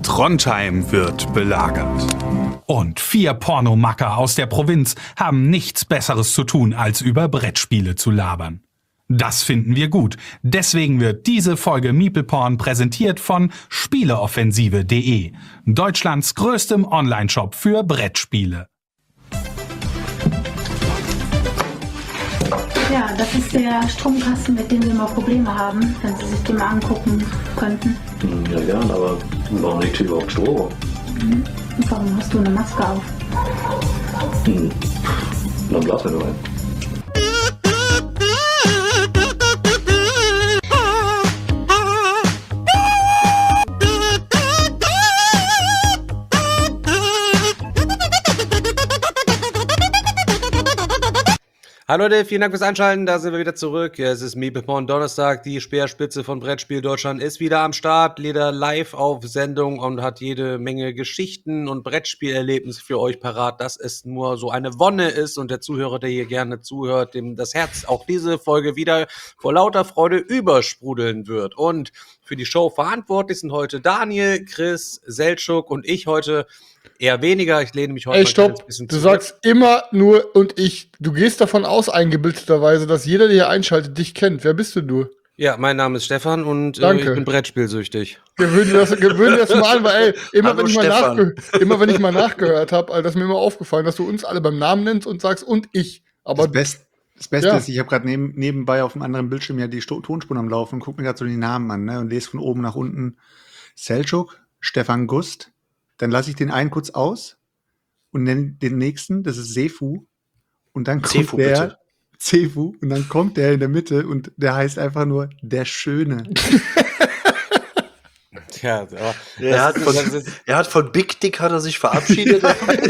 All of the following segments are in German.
Trondheim wird belagert. Und 4 Pornomacker aus der Provinz haben nichts Besseres zu tun, als über Brettspiele zu labern. Das finden wir gut. Deswegen wird diese Folge MeeplePorn präsentiert von Spieleoffensive.de, Deutschlands größtem Onlineshop für Brettspiele. Ja, das ist der Stromkasten, mit dem wir immer Probleme haben, wenn Sie sich den mal angucken könnten. Ja, gern, aber warum liegt hier überhaupt Strom? Und warum hast du eine Maske auf? Dann blasen wir nur ein. Hallo Leute, vielen Dank fürs Einschalten, da sind wir wieder zurück. Ja, es ist MeeplePorn Donnerstag, die Speerspitze von Brettspiel Deutschland ist wieder am Start, wieder live auf Sendung und hat jede Menge Geschichten und Brettspielerlebnisse für euch parat, dass es nur so eine Wonne ist und der Zuhörer, der hier gerne zuhört, dem das Herz auch diese Folge wieder vor lauter Freude übersprudeln wird. Und für die Show verantwortlich sind heute Daniel, Chris, Seltschuk und ich heute eher weniger. Ich lehne mich heute mal ein bisschen zurück. Du sagst immer nur und ich. Du gehst davon aus, eingebildeterweise, dass jeder, der hier einschaltet, dich kennt. Wer bist denn du? Ja, mein Name ist Stefan und ich bin Brettspielsüchtig. Gewöhn dir das mal an, weil immer wenn ich mal nachgehört habe, also das ist mir immer aufgefallen, dass du uns alle beim Namen nennst und sagst und ich. Aber das Beste ist, ich habe gerade nebenbei auf dem anderen Bildschirm ja die Tonspuren am Laufen und gucke mir gerade so die Namen an, ne, und lese von oben nach unten Seltschuk, Stefan Gust. Dann lasse ich den einen kurz aus und nenne den nächsten, das ist Sefu. Und dann kommt Sefu, und dann kommt der in der Mitte und der heißt einfach nur der Schöne. Tja, er hat von Big Dick sich verabschiedet.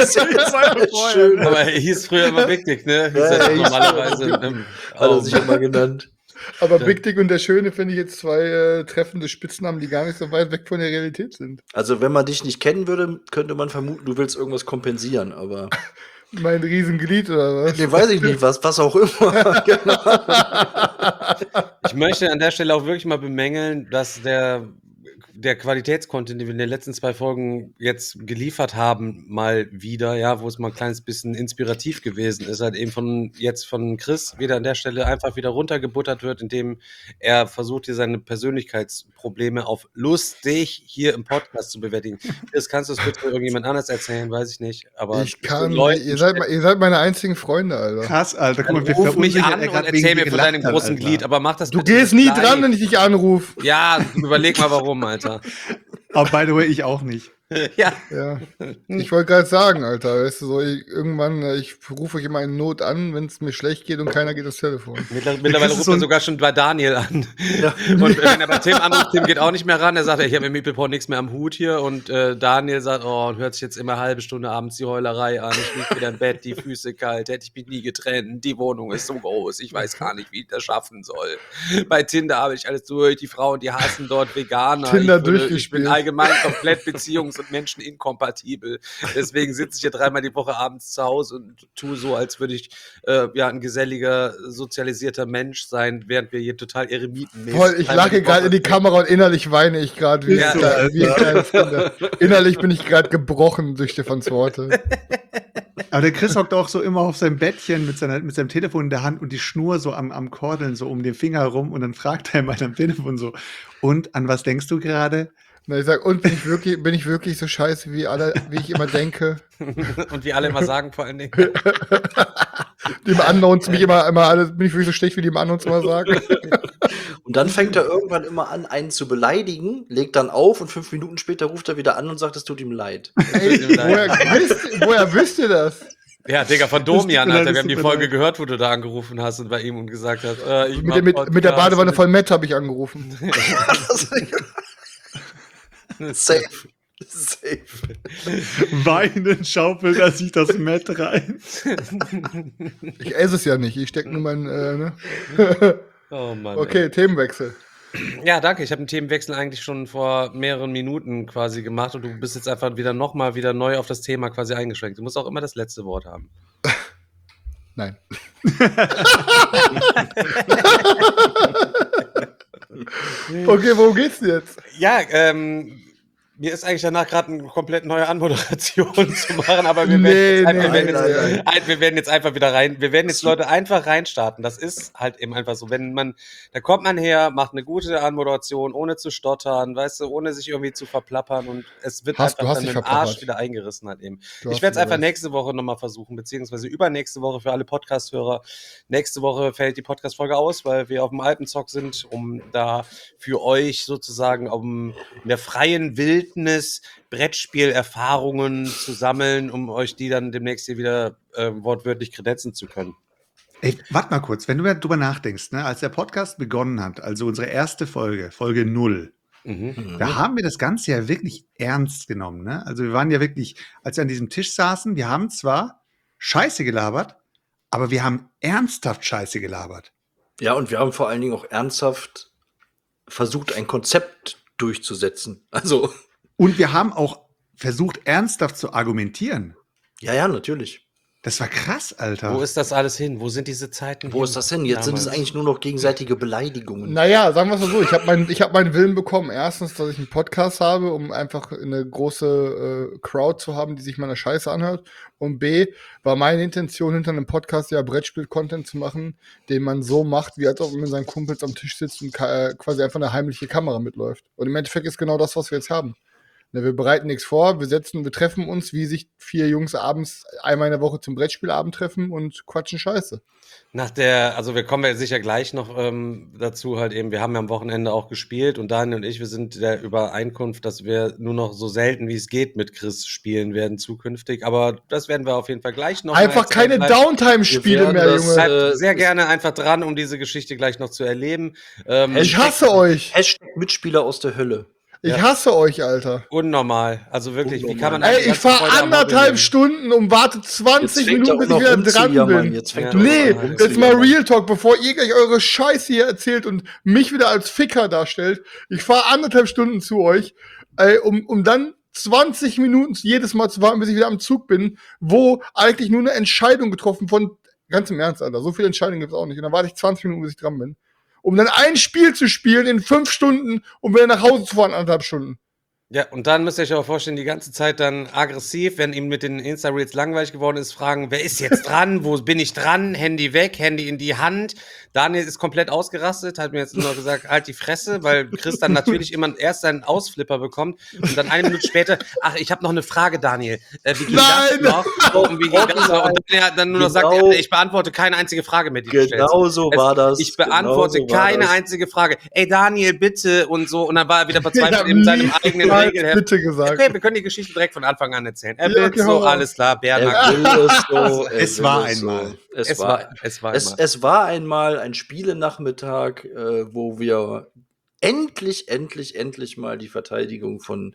Schön. Aber er hieß früher immer Big Dick, ne? Normalerweise hat er sich immer genannt. Aber Big Dick und der Schöne finde ich jetzt zwei treffende Spitznamen, die gar nicht so weit weg von der Realität sind. Also wenn man dich nicht kennen würde, könnte man vermuten, du willst irgendwas kompensieren, aber... Mein Riesenglied oder was? Nee, weiß ich nicht, was auch immer. Genau. Ich möchte an der Stelle auch wirklich mal bemängeln, dass der Qualitätscontent, den wir in den letzten 2 Folgen jetzt geliefert haben, mal wieder, ja, wo es mal ein kleines bisschen inspirativ gewesen ist, halt eben von Chris wieder an der Stelle einfach wieder runtergebuttert wird, indem er versucht, hier seine Persönlichkeitsprobleme auf lustig hier im Podcast zu bewältigen. Chris, kannst du es bitte irgendjemand anders erzählen? Weiß ich nicht. Aber ich kann, ihr seid meine einzigen Freunde, Alter. Krass, Alter. Guck mal, ruf mich an und erzähl mir von deinem großen Glied, aber mach das bitte. Du gehst nie dran, wenn ich dich anrufe. Ja, überleg mal warum, Alter. Aber by the way, ich auch nicht. Ja. Ich wollte gerade sagen, Alter, weißt du, so, ich rufe euch immer in Not an, wenn es mir schlecht geht und keiner geht ans Telefon. Mittlerweile ruft er sogar schon bei Daniel an. Ja. Und wenn er bei Tim anruft, Tim geht auch nicht mehr ran. Er sagt, ich habe mit MeeplePorn nichts mehr am Hut hier. Und Daniel sagt, hört sich jetzt immer eine halbe Stunde abends die Heulerei an. Ich liege wieder im Bett, die Füße kalt, hätte ich mich nie getrennt. Die Wohnung ist so groß, ich weiß gar nicht, wie ich das schaffen soll. Bei Tinder habe ich alles durch. Die Frauen, die hassen dort Veganer. Ich bin allgemein komplett beziehungs- und menscheninkompatibel. Deswegen sitze ich hier 3-mal die Woche abends zu Hause und tue so, als würde ich ein geselliger, sozialisierter Mensch sein, während wir hier total eremitenmäßig... Voll, ich lache gerade in die Kamera und innerlich weine ich gerade wie ein kleines Kind. Innerlich bin ich gerade gebrochen durch Stefans Worte. Aber der Chris hockt auch so immer auf seinem Bettchen mit seinem Telefon in der Hand und die Schnur so am Kordeln so um den Finger rum und dann fragt er mal am Telefon so, und an was denkst du gerade? Na, ich sag, und bin ich wirklich so scheiße, wie ich immer denke? Und wie alle immer sagen, vor allen Dingen. Die im Unknowns mich immer alle, bin ich wirklich so schlecht, wie die im Unknowns immer sagen. Und dann fängt er irgendwann immer an, einen zu beleidigen, legt dann auf und 5 Minuten später ruft er wieder an und sagt, es tut ihm leid. Ey, woher wisst ihr das? Ja, Digga, von Domian, Alter. Wir haben die Folge gehört, wo du da angerufen hast und bei ihm und gesagt hast, mit der Badewanne voll Matt habe ich angerufen. Safe. Weinend schaufelt er sich das Mett rein. Ich esse es ja nicht, ich stecke nur mein, Oh Mann. Okay, ey. Themenwechsel. Ja, danke. Ich habe einen Themenwechsel eigentlich schon vor mehreren Minuten quasi gemacht und du bist jetzt einfach wieder neu auf das Thema quasi eingeschränkt. Du musst auch immer das letzte Wort haben. Nein. Okay, worum geht's denn jetzt? Ja, Mir ist eigentlich danach gerade eine komplett neue Anmoderation zu machen, aber wir werden jetzt einfach wieder rein. Wir werden jetzt Leute einfach reinstarten. Das ist halt eben einfach so. Da kommt man her, macht eine gute Anmoderation, ohne zu stottern, weißt du, ohne sich irgendwie zu verplappern und es wird einfach dann mit dem Arsch wieder eingerissen halt eben. Ich werde es einfach nächste Woche nochmal versuchen, beziehungsweise übernächste Woche für alle Podcast-Hörer. Nächste Woche fällt die Podcast-Folge aus, weil wir auf dem Alpenzock sind, um da für euch sozusagen in der freien Wildnis Brettspielerfahrungen zu sammeln, um euch die dann demnächst hier wieder wortwörtlich kredenzen zu können. Ey, warte mal kurz, wenn du darüber nachdenkst, ne, als der Podcast begonnen hat, also unsere erste Folge 0, da haben wir das Ganze ja wirklich ernst genommen. Ne? Also wir waren ja wirklich, als wir an diesem Tisch saßen, wir haben zwar Scheiße gelabert, aber wir haben ernsthaft Scheiße gelabert. Ja, und wir haben vor allen Dingen auch ernsthaft versucht, ein Konzept durchzusetzen. Also. Und wir haben auch versucht, ernsthaft zu argumentieren. Ja, natürlich. Das war krass, Alter. Wo ist das alles hin? Wo sind diese Zeiten Wo ist das hin? Jetzt sind es eigentlich nur noch gegenseitige Beleidigungen. Naja, sagen wir es mal so, ich hab meinen Willen bekommen. Erstens, dass ich einen Podcast habe, um einfach eine große Crowd zu haben, die sich meiner Scheiße anhört. Und B, war meine Intention, hinter einem Podcast ja Brettspiel-Content zu machen, den man so macht, wie als ob man mit seinen Kumpels am Tisch sitzt und quasi einfach eine heimliche Kamera mitläuft. Und im Endeffekt ist genau das, was wir jetzt haben. Wir bereiten nichts vor, wir treffen uns, wie sich 4 Jungs abends einmal in der Woche zum Brettspielabend treffen und quatschen Scheiße. Also wir kommen ja sicher gleich noch dazu halt eben, wir haben ja am Wochenende auch gespielt und Daniel und ich, wir sind der Übereinkunft, dass wir nur noch so selten wie es geht mit Chris spielen werden zukünftig, aber das werden wir auf jeden Fall gleich noch. Einfach keine Downtime-Spiele mehr, Junge. Bleibt sehr gerne einfach dran, um diese Geschichte gleich noch zu erleben. Ich hasse euch. Hashtag Mitspieler aus der Hölle. Ich hasse euch, Alter. Unnormal. Also wirklich, wie kann man... Ey, ich fahre 1,5 Stunden und warte 20 Minuten, bis ich wieder dran bin. Jetzt mal Real Talk, bevor ihr gleich eure Scheiße hier erzählt und mich wieder als Ficker darstellt. Ich fahre 1,5 Stunden zu euch, um dann 20 Minuten jedes Mal zu warten, bis ich wieder am Zug bin, wo eigentlich nur eine Entscheidung getroffen von... Ganz im Ernst, Alter. So viele Entscheidungen gibt es auch nicht. Und dann warte ich 20 Minuten, bis ich dran bin. Um dann ein Spiel zu spielen in 5 Stunden, um wieder nach Hause zu fahren, 1,5 Stunden. Ja, und dann müsst ihr euch aber vorstellen, die ganze Zeit dann aggressiv, wenn ihm mit den Insta-Reels langweilig geworden ist, fragen, wer ist jetzt dran, wo bin ich dran, Handy weg, Handy in die Hand. Daniel ist komplett ausgerastet, hat mir jetzt nur gesagt, halt die Fresse, weil Chris dann natürlich immer erst seinen Ausflipper bekommt und dann 1 Minute später, ach, ich habe noch eine Frage, Daniel. Wie ging das noch? Und wie ging das noch? Und dann nur noch sagt, ich beantworte keine einzige Frage mehr, die du stellst. Genau so war das. Ich beantworte keine einzige Frage. Ey, Daniel, bitte und so. Und dann war er wieder verzweifelt in seinem eigenen bitte gesagt. Okay, wir können die Geschichte direkt von Anfang an erzählen. Er will so, alles klar, Bernhard. Es war einmal. Es war einmal ein Spielenachmittag, wo wir endlich mal die Verteidigung von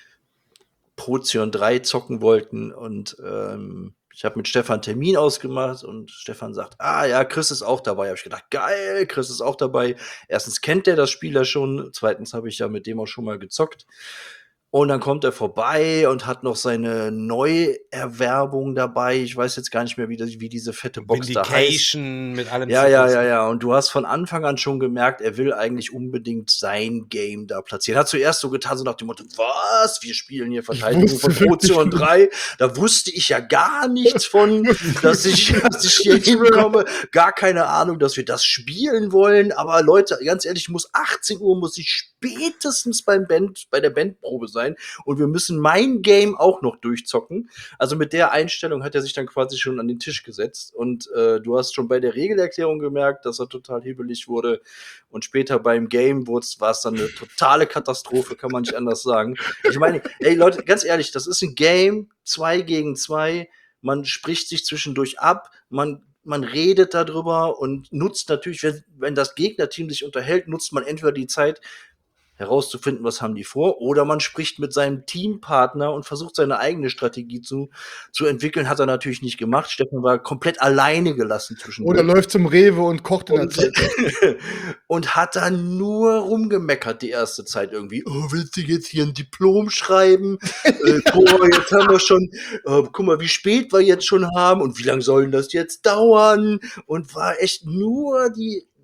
Prozion 3 zocken wollten und ich habe mit Stefan einen Termin ausgemacht und Stefan sagt, ja, Chris ist auch dabei. Habe ich gedacht, geil, Chris ist auch dabei. Erstens kennt der das Spiel ja schon, zweitens habe ich ja mit dem auch schon mal gezockt. Und dann kommt er vorbei und hat noch seine Neuerwerbung dabei. Ich weiß jetzt gar nicht mehr, wie diese fette Box da heißt. Vindication mit allem. Ja. Und du hast von Anfang an schon gemerkt, er will eigentlich unbedingt sein Game da platzieren. Hat zuerst so getan, so nach dem Motto, was? Wir spielen hier Verteidigung von Prozion 3. Da wusste ich ja gar nichts von, dass ich hier hinkomme. Gar keine Ahnung, dass wir das spielen wollen. Aber Leute, ganz ehrlich, 18 Uhr muss ich spätestens bei der Bandprobe sein. Und wir müssen mein Game auch noch durchzocken. Also mit der Einstellung hat er sich dann quasi schon an den Tisch gesetzt. Und du hast schon bei der Regelerklärung gemerkt, dass er total hibbelig wurde. Und später beim Game war es dann eine totale Katastrophe, kann man nicht anders sagen. Ich meine, ey Leute, ganz ehrlich, das ist ein Game, 2 gegen 2. Man spricht sich zwischendurch ab, man redet darüber und nutzt natürlich, wenn das Gegnerteam sich unterhält, nutzt man entweder die Zeit, herauszufinden, was haben die vor, oder man spricht mit seinem Teampartner und versucht, seine eigene Strategie zu entwickeln. Hat er natürlich nicht gemacht. Stefan war komplett alleine gelassen zwischendurch. Oder läuft zum Rewe und kocht in der Zeit. Und hat dann nur rumgemeckert die erste Zeit irgendwie. Oh, willst du jetzt hier ein Diplom schreiben? Jetzt haben wir schon, guck mal, wie spät wir jetzt schon haben und wie lange soll das jetzt dauern? Und war echt nur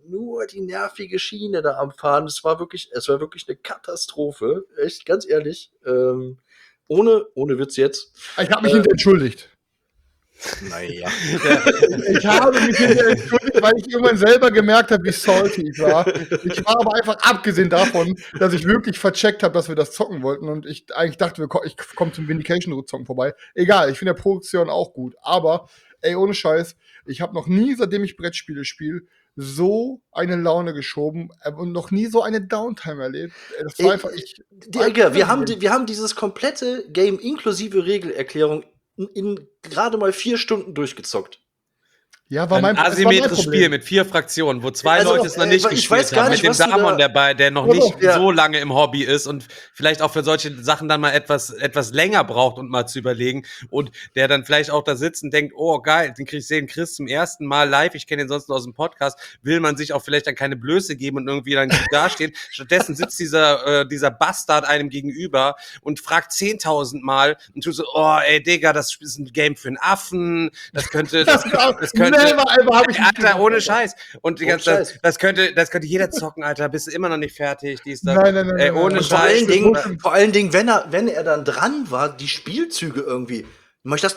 nur die nervige Schiene da am Fahren. Es war wirklich eine Katastrophe. Echt, ganz ehrlich. Ohne Witz jetzt. Ich habe mich entschuldigt. Naja. Ich habe mich entschuldigt, weil ich irgendwann selber gemerkt habe, wie salty ich war. Ich war aber einfach abgesehen davon, dass ich wirklich vercheckt habe, dass wir das zocken wollten und ich eigentlich dachte, ich komme zum Vindication-Zocken vorbei. Egal, ich finde der Produktion auch gut. Aber, ey, ohne Scheiß, ich habe noch nie, seitdem ich Brettspiele spiele, so eine Laune geschoben und noch nie so eine Downtime erlebt. Das war einfach, wir haben dieses komplette Game inklusive Regelerklärung in gerade mal 4 Stunden durchgezockt. Ja, war mein asymmetrisches Spiel mit 4 Fraktionen, wo 2 Leute es noch nicht gespielt haben. Mit dem Damon dabei, der noch nicht so lange im Hobby ist und vielleicht auch für solche Sachen dann mal etwas länger braucht und mal zu überlegen. Und der dann vielleicht auch da sitzt und denkt, oh geil, den Chris zum ersten Mal live, ich kenne ihn sonst nur aus dem Podcast, will man sich auch vielleicht dann keine Blöße geben und irgendwie dann gut dastehen. Stattdessen sitzt dieser Bastard einem gegenüber und fragt 10.000 Mal und tut so, oh ey Digga, das ist ein Game für einen Affen, das könnte Alter, ohne Scheiß. Und die ganze Zeit, das könnte jeder zocken, Alter. Bist du immer noch nicht fertig? Nein. Ohne Scheiß. Vor allen Dingen, wenn er dann dran war, die Spielzüge irgendwie. Mach ich das?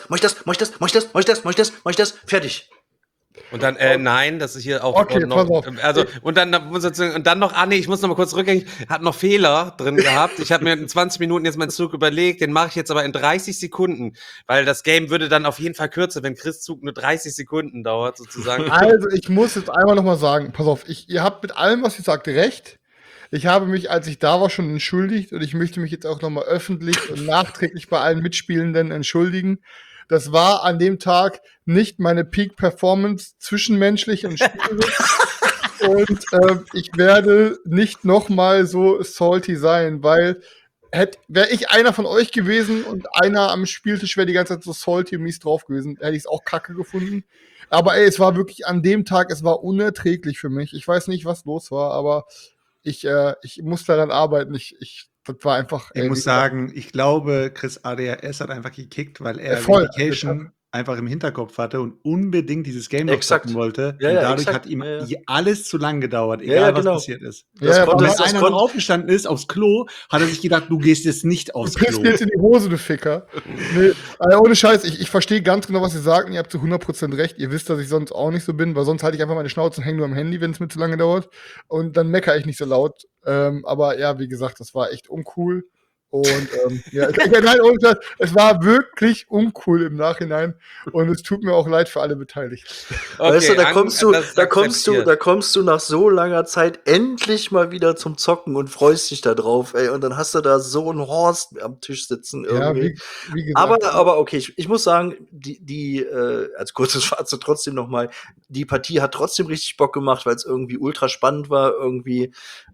Fertig. Und dann, nein, das ist hier auch okay, noch, also, und dann noch, nee, ich muss noch mal kurz rückgängig, hab noch Fehler drin gehabt. Ich habe mir in 20 Minuten jetzt meinen Zug überlegt, den mache ich jetzt aber in 30 Sekunden, weil das Game würde dann auf jeden Fall kürzer, wenn Chris' Zug nur 30 Sekunden dauert, sozusagen. Also, ich muss jetzt einmal noch mal sagen, pass auf, ihr habt mit allem, was ihr sagt, recht. Ich habe mich, als ich da war, schon entschuldigt und ich möchte mich jetzt auch noch mal öffentlich und nachträglich bei allen Mitspielenden entschuldigen. Das war an dem Tag nicht meine Peak-Performance zwischenmenschlich und spielerisch. Und ich werde nicht nochmal so salty sein, weil wäre ich einer von euch gewesen und einer am Spieltisch wäre die ganze Zeit so salty und mies drauf gewesen, hätte ich es auch kacke gefunden. Aber ey, es war wirklich an dem Tag, es war unerträglich für mich. Ich weiß nicht, was los war, aber ich muss daran arbeiten. Das war einfach. Ich muss sagen, ich glaube, Chris ADHS hat einfach gekickt, weil er Vindication einfach im Hinterkopf hatte und unbedingt dieses Game noch zocken wollte. Ja, und dadurch hat ihm alles zu lang gedauert, egal was passiert ist. Wenn einer noch aufgestanden ist aufs Klo, hat er sich gedacht, du gehst jetzt nicht aufs Klo. Du pisst jetzt in die Hose, du Ficker. Nee, ohne Scheiß, ich verstehe ganz genau, was ihr sagt und ihr habt zu 100% recht. Ihr wisst, dass ich sonst auch nicht so bin, weil sonst halte ich einfach meine Schnauze und hänge nur am Handy, wenn es mir zu lange dauert. Und dann meckere ich nicht so laut. Aber ja, wie gesagt, das war echt uncool. Und es war wirklich uncool im Nachhinein und es tut mir auch leid für alle Beteiligten. Okay, weißt du, da kommst du nach so langer Zeit endlich mal wieder zum Zocken und freust dich da drauf, ey, und dann hast du da so einen Horst am Tisch sitzen irgendwie. Ja, wie gesagt, aber okay, ich muss sagen, die als kurzes Fazit trotzdem nochmal, die Partie hat trotzdem richtig Bock gemacht, weil es irgendwie ultra spannend war, irgendwie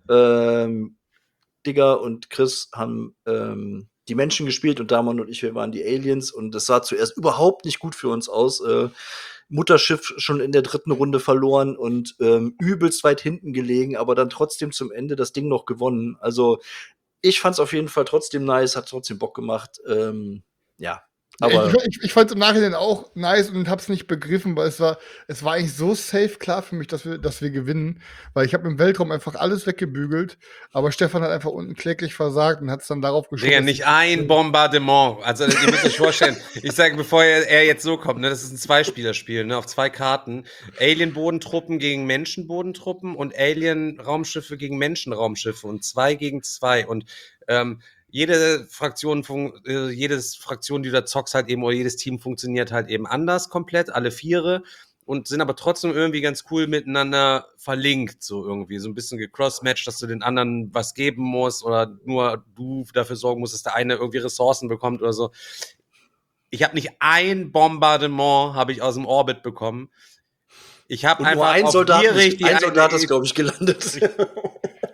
Digger und Chris haben die Menschen gespielt und Damon und ich, wir waren die Aliens und das sah zuerst überhaupt nicht gut für uns aus. Mutterschiff schon in der 3. Runde verloren und übelst weit hinten gelegen, aber dann trotzdem zum Ende das Ding noch gewonnen. Also ich fand's auf jeden Fall trotzdem nice, hat trotzdem Bock gemacht. Ja. Aber ich fand es im Nachhinein auch nice und hab's nicht begriffen, weil es war eigentlich so safe klar für mich, dass wir gewinnen, weil ich habe im Weltraum einfach alles weggebügelt, aber Stefan hat einfach unten kläglich versagt und hat es dann darauf geschoben. Digga, nicht ein Bombardement. Also ihr müsst euch vorstellen, ich sage, bevor er jetzt so kommt, ne, das ist ein Zweispielerspiel, ne, auf 2 Karten. Alien-Bodentruppen gegen Menschen-Bodentruppen und Alien-Raumschiffe gegen Menschen-Raumschiffe und 2 gegen 2 und jede Fraktion, die du da zockst halt eben, oder jedes Team funktioniert halt eben anders komplett, alle 4 und sind aber trotzdem irgendwie ganz cool miteinander verlinkt, so irgendwie, so ein bisschen gecrossmatcht, dass du den anderen was geben musst oder nur du dafür sorgen musst, dass der eine irgendwie Ressourcen bekommt oder so. Ich habe nicht ein Bombardement habe ich aus dem Orbit bekommen. Ich habe einfach ein Soldat ist, glaube ich, gelandet.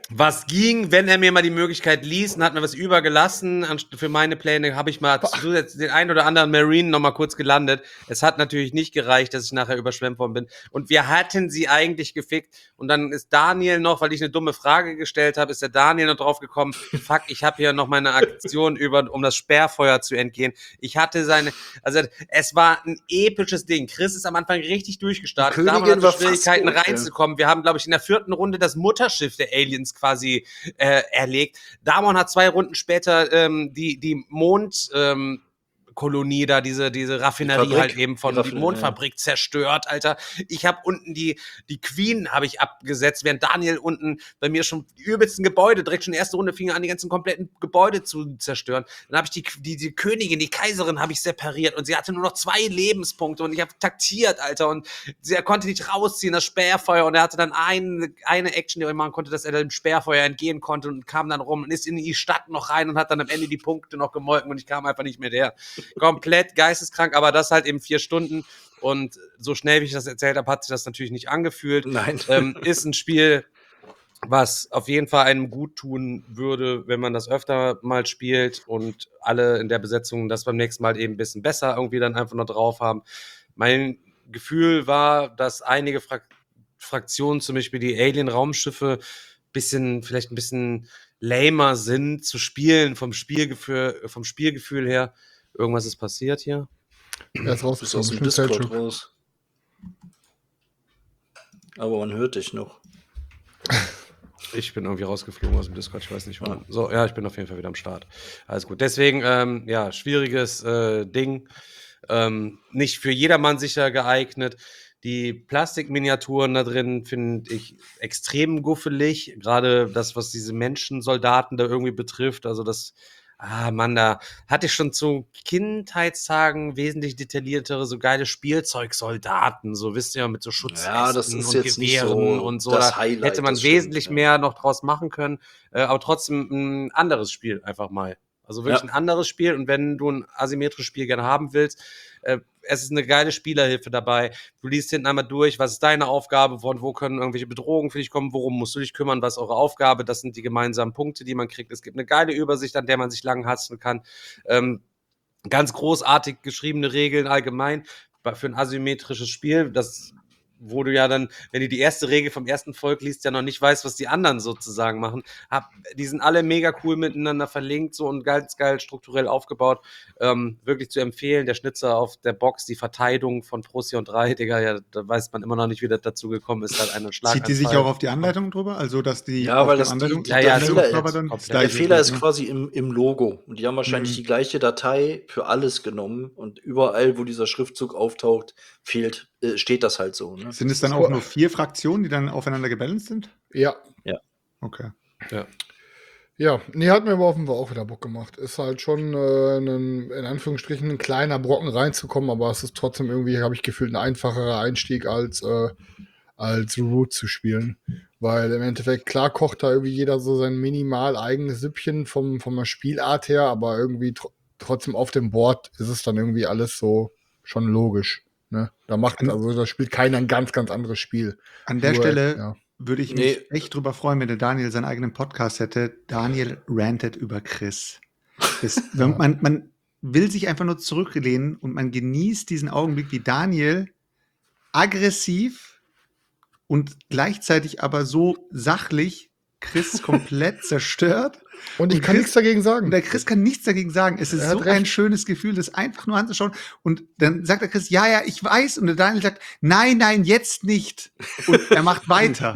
was ging, wenn er mir mal die Möglichkeit ließ und hat mir was übergelassen. Für meine Pläne habe ich mal zusätzlich den einen oder anderen Marine noch mal kurz gelandet. Es hat natürlich nicht gereicht, dass ich nachher überschwemmt worden bin. Und wir hatten sie eigentlich gefickt. Und dann ist Daniel noch, weil ich eine dumme Frage gestellt habe, ist der Daniel noch drauf gekommen, fuck, ich habe hier noch meine Aktion um das Sperrfeuer zu entgehen. Ich hatte also es war ein episches Ding. Chris ist am Anfang richtig durchgestartet. Da hatte Schwierigkeiten reinzukommen. Wir haben, glaube ich, in der 4. Runde das Mutterschiff der Aliens quasi erlegt. Damon hat 2 Runden später die Mondkolonie da, diese Raffinerie halt eben von die Mondfabrik zerstört, Alter. Ich habe unten die Queen habe ich abgesetzt, während Daniel unten bei mir schon die übelsten Gebäude, direkt schon in der ersten Runde fing er an, die ganzen kompletten Gebäude zu zerstören. Dann habe ich die Königin, die Kaiserin habe ich separiert und sie hatte nur noch 2 Lebenspunkte und ich habe taktiert, Alter, und er konnte nicht rausziehen, das Sperrfeuer, und er hatte dann eine Action, die er machen konnte, dass er dem Sperrfeuer entgehen konnte und kam dann rum und ist in die Stadt noch rein und hat dann am Ende die Punkte noch gemolken und ich kam einfach nicht mehr her. Komplett geisteskrank, aber das halt eben 4 Stunden und so schnell, wie ich das erzählt habe, hat sich das natürlich nicht angefühlt. Nein. Ist ein Spiel, was auf jeden Fall einem gut tun würde, wenn man das öfter mal spielt und alle in der Besetzung das beim nächsten Mal eben ein bisschen besser irgendwie dann einfach noch drauf haben. Mein Gefühl war, dass einige Fraktionen, zum Beispiel die Alien-Raumschiffe, vielleicht ein bisschen lamer sind zu spielen vom Spielgefühl her. Irgendwas ist passiert hier. Er ist raus, bist aus dem Discord raus. Aber man hört dich noch. Ich bin irgendwie rausgeflogen aus dem Discord, ich weiß nicht warum. So, ja, ich bin auf jeden Fall wieder am Start. Alles gut. Deswegen, schwieriges Ding. Nicht für jedermann sicher geeignet. Die Plastikminiaturen da drin finde ich extrem guffelig. Gerade das, was diese Menschensoldaten da irgendwie betrifft. Also das, da hatte ich schon zu Kindheitstagen wesentlich detailliertere, so geile Spielzeugsoldaten. So, wisst ihr, mit so Schutzwesten und Gewehren und so. Da hätte man wesentlich mehr noch draus machen können. Aber trotzdem ein anderes Spiel einfach mal. Also wirklich ein anderes Spiel. Und wenn du ein asymmetrisches Spiel gerne haben willst, es ist eine geile Spielerhilfe dabei. Du liest hinten einmal durch, was ist deine Aufgabe, von wo können irgendwelche Bedrohungen für dich kommen, worum musst du dich kümmern, was ist eure Aufgabe, das sind die gemeinsamen Punkte, die man kriegt. Es gibt eine geile Übersicht, an der man sich lang hasten kann. Ganz großartig geschriebene Regeln allgemein für ein asymmetrisches Spiel, wo du ja dann, wenn du die erste Regel vom ersten Volk liest, ja noch nicht weißt, was die anderen sozusagen machen. Die sind alle mega cool miteinander verlinkt so und ganz geil strukturell aufgebaut. Wirklich zu empfehlen. Der Schnitzer auf der Box, die Verteidigung von Procyon 3, Digga, ja, da weiß man immer noch nicht, wie das dazu gekommen ist. Halt einen Schlag. Zieht die sich auch auf die Anleitung drüber? Also, dass die weil das Anleitung der Fehler ist quasi im Logo. Und die haben wahrscheinlich die gleiche Datei für alles genommen und überall, wo dieser Schriftzug auftaucht, steht das halt so. Ne? Sind es dann auch nur 4 Fraktionen, die dann aufeinander gebalanced sind? Ja. Okay. Ja, hat mir aber offenbar auch wieder Bock gemacht. Ist halt schon in Anführungsstrichen ein kleiner Brocken reinzukommen, aber es ist trotzdem irgendwie, habe ich gefühlt, ein einfacherer Einstieg als Root zu spielen. Weil im Endeffekt, klar kocht da irgendwie jeder so sein minimal eigenes Süppchen von der Spielart her, aber irgendwie trotzdem auf dem Board ist es dann irgendwie alles so schon logisch. Ne? Da spielt keiner ein ganz, ganz anderes Spiel. An der Stelle würde ich mich echt drüber freuen, wenn der Daniel seinen eigenen Podcast hätte. Daniel rantet über Chris. Man will sich einfach nur zurücklehnen und man genießt diesen Augenblick, wie Daniel aggressiv und gleichzeitig aber so sachlich Chris komplett zerstört. Und ich kann nichts dagegen sagen. Der Chris kann nichts dagegen sagen. Es ist so ein schönes Gefühl, das einfach nur anzuschauen. Und dann sagt der Chris, ja, ich weiß. Und der Daniel sagt, nein, jetzt nicht. Und er macht weiter.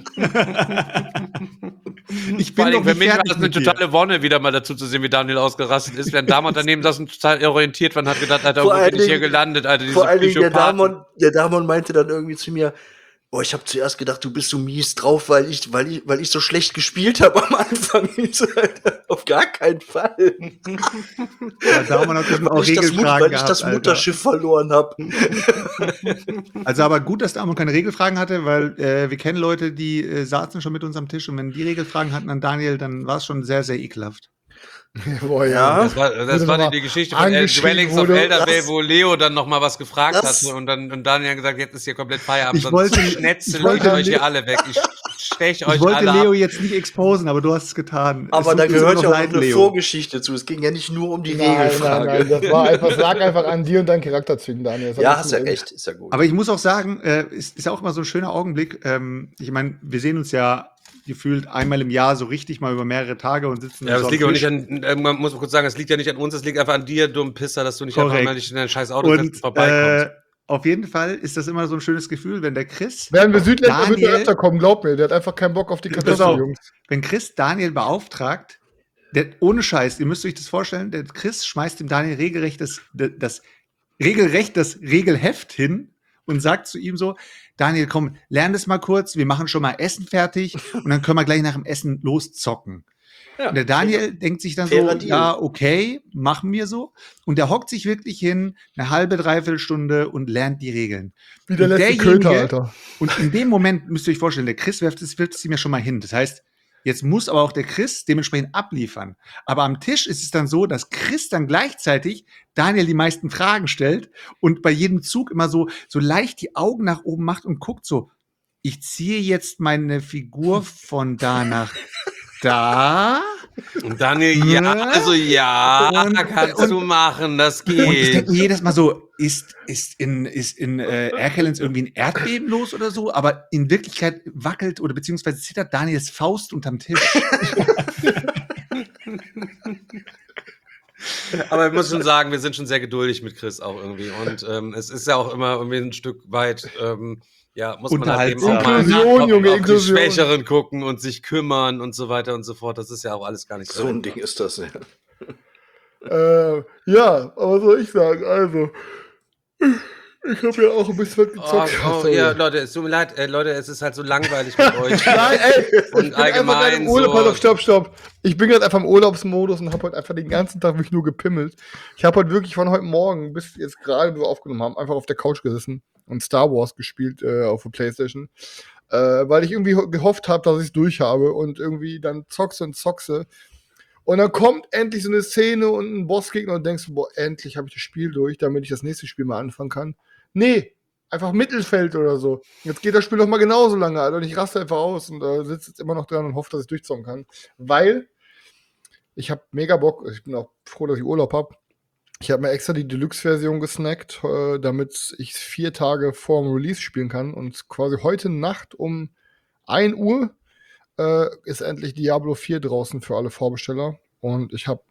Ich bin doch nicht fertig. Für mich war das eine totale Wonne, wieder mal dazu zu sehen, wie Daniel ausgerastet ist. Während Damon daneben das total orientiert war und hat gedacht, Alter, wo bin ich hier gelandet, Alter, vor allen Dingen der Damon meinte dann irgendwie zu mir, ich habe zuerst gedacht, du bist so mies drauf, weil ich so schlecht gespielt habe am Anfang. Auf gar keinen Fall. Ja, Damon hat auch weil ich das Mutterschiff verloren habe. Also aber gut, dass Damon keine Regelfragen hatte, weil wir kennen Leute, die saßen schon mit uns am Tisch und wenn die Regelfragen hatten an Daniel, dann war es schon sehr, sehr ekelhaft. Boah, ja. Das war die Geschichte von Dwellings of Eldervale, wo Leo dann noch mal was gefragt hatte und dann Daniel gesagt, jetzt ist hier komplett Feierabend, sonst schnetzel ich euch hier alle weg. Ich spreche euch Ich wollte alle Leo ab. jetzt nicht exposen, aber du hast es getan. Aber Es da tut mir gehört so ja auch leid, noch eine Leo. Vorgeschichte zu. Es ging ja nicht nur um die Regelfrage. Nein, das lag einfach an dir und deinen Charakterzügen, Daniel. Das hat Ja, nichts hast ja mit recht, ist ja gut. Aber ich muss auch sagen, ist auch immer so ein schöner Augenblick. Ich meine, wir sehen uns ja gefühlt einmal im Jahr so richtig mal über mehrere Tage und sitzen Ja, so das am liegt aber Tisch. nicht an, man muss mal kurz sagen, es liegt ja nicht an uns, es liegt einfach an dir, dumm Pisser, dass du nicht einfach Korrekt. mal nicht in dein scheiß Auto Und vorbeikommst. auf jeden Fall ist das immer so ein schönes Gefühl, wenn der Chris, Wären wir Südländer, würde er Daniel- öfter kommen, glaub mir. Der hat einfach keinen Bock auf die Pass Kartoffeln, auf, Jungs. wenn Chris Daniel beauftragt, ohne Scheiß, ihr müsst euch das vorstellen, der Chris schmeißt dem Daniel regelrecht das Regelheft hin und sagt zu ihm so, Daniel, komm, lern das mal kurz, wir machen schon mal Essen fertig und dann können wir gleich nach dem Essen loszocken. Ja, Und der Daniel denkt sich dann so, fairer Deal. ja, okay, machen wir so. Und der hockt sich wirklich hin, eine halbe, dreiviertel Stunde und lernt die Regeln. Wie der Und letzte derjenige- Köter, Alter. Und in dem Moment müsst ihr euch vorstellen, der Chris wirft es ihm ja schon mal hin. Das heißt, jetzt muss aber auch der Chris dementsprechend abliefern. Aber am Tisch ist es dann so, dass Chris dann gleichzeitig Daniel die meisten Fragen stellt und bei jedem Zug immer so leicht die Augen nach oben macht und guckt so, ich ziehe jetzt meine Figur von da nach da. Und Daniel, ja, also ja, kannst du machen, das Und ich geht. denke mir jedes Mal so, ist in Erkelenz irgendwie ein Erdbeben los oder so? Aber in Wirklichkeit wackelt oder beziehungsweise zittert Daniels Faust unterm Tisch. Aber ich muss schon sagen, wir sind schon sehr geduldig mit Chris auch irgendwie. Und es ist ja auch immer irgendwie ein Stück weit, muss man halt eben auch mal Inklusion, Junge, auf die Inklusion. Schwächeren gucken und sich kümmern und so weiter und so fort. Das ist ja auch alles gar nicht So ein Ding ist das, ja. Ja, aber was soll ich sagen? Also, ich habe ja auch ein bisschen gezockt. Ja, Leute, es tut mir leid, Leute, es ist halt so langweilig mit euch. Nein, ey, Und ich bin einfach allgemein gerade im Urlaub. so- Pass auf, stopp. Ich bin gerade einfach im Urlaubsmodus und habe heute einfach den ganzen Tag wirklich nur gepimmelt. Ich habe heute wirklich von heute Morgen bis jetzt gerade, wo wir aufgenommen haben, einfach auf der Couch gesessen und Star Wars gespielt auf der Playstation. Weil ich irgendwie gehofft habe, dass ich es durch habe und irgendwie dann zockse. Und dann kommt endlich so eine Szene und ein Bossgegner und denkst, boah, endlich habe ich das Spiel durch, damit ich das nächste Spiel mal anfangen kann. Nee, einfach Mittelfeld oder so. Jetzt geht das Spiel noch mal genauso lange, Alter. Und ich raste einfach aus und sitze jetzt immer noch dran und hoffe, dass ich durchzocken kann. Weil ich habe mega Bock. Ich bin auch froh, dass ich Urlaub habe. Ich habe mir extra die Deluxe-Version gesnackt, damit ich 4 Tage vor dem Release spielen kann. Und quasi heute Nacht um 1 Uhr ist endlich Diablo 4 draußen für alle Vorbesteller. Und ich habe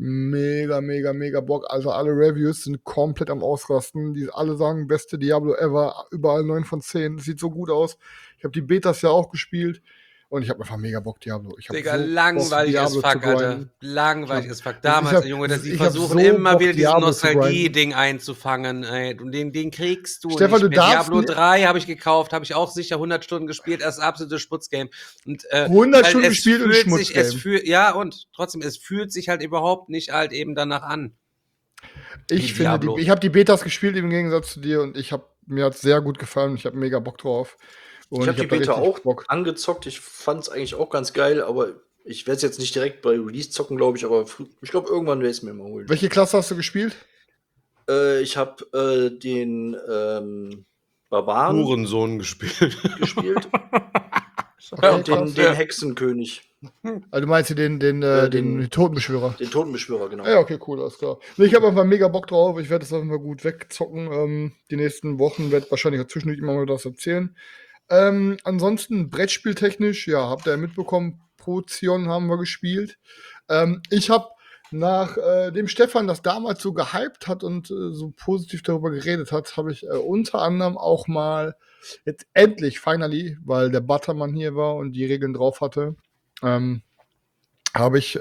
mega Bock. Also alle Reviews sind komplett am Ausrasten. Die alle sagen, beste Diablo ever. Überall 9 von 10. Sieht so gut aus. Ich habe die Betas ja auch gespielt. Und ich habe einfach mega Bock, Diablo. Ich hab Digga, so langweilig Bock, as Diablo fuck, zu grinden. Alter. Langweilig as fuck. Ich Damals, hab- Junge, die ich hab versuchen so immer Bock, wieder dieses Diablo zu Nostalgie-Ding einzufangen, ey. Und den kriegst du Stefan, nicht du mehr. darfst Diablo nicht- 3 habe ich gekauft, habe ich auch sicher 100 Stunden gespielt, das ist ein absolutes Schmutzgame. Und, 100 weil Stunden es gespielt und fühlt sich, Schmutzgame. ja, und trotzdem, es fühlt sich halt überhaupt nicht halt eben danach an. Ich finde, Diablo. ich habe die Betas gespielt im Gegensatz zu dir und mir hat es sehr gut gefallen. Ich habe mega Bock drauf. Und Ich habe die hab da Beta richtig auch Bock. angezockt. Ich fand es eigentlich auch ganz geil, aber ich werde es jetzt nicht direkt bei Release zocken, glaube ich. Aber ich glaube, irgendwann werde ich es mir mal holen. Welche Klasse hast du gespielt? Ich habe den Barbaren Hurensohn gespielt. gespielt Okay, und den krass. Hexenkönig. Also du meinst den den- Totenbeschwörer? Den Totenbeschwörer, genau. Ja, okay, cool, alles klar. Nee, ich habe einfach mega Bock drauf. Ich werde das auf jeden Fall gut wegzocken. Die nächsten Wochen werde wahrscheinlich auch zwischendurch immer mal was erzählen. Ansonsten brettspieltechnisch, ja, habt ihr ja mitbekommen, Prozion haben wir gespielt. Ich habe nach dem Stefan das damals so gehypt hat und so positiv darüber geredet hat, habe ich unter anderem auch mal jetzt endlich, finally, weil der Buttermann hier war und die Regeln drauf hatte, habe ich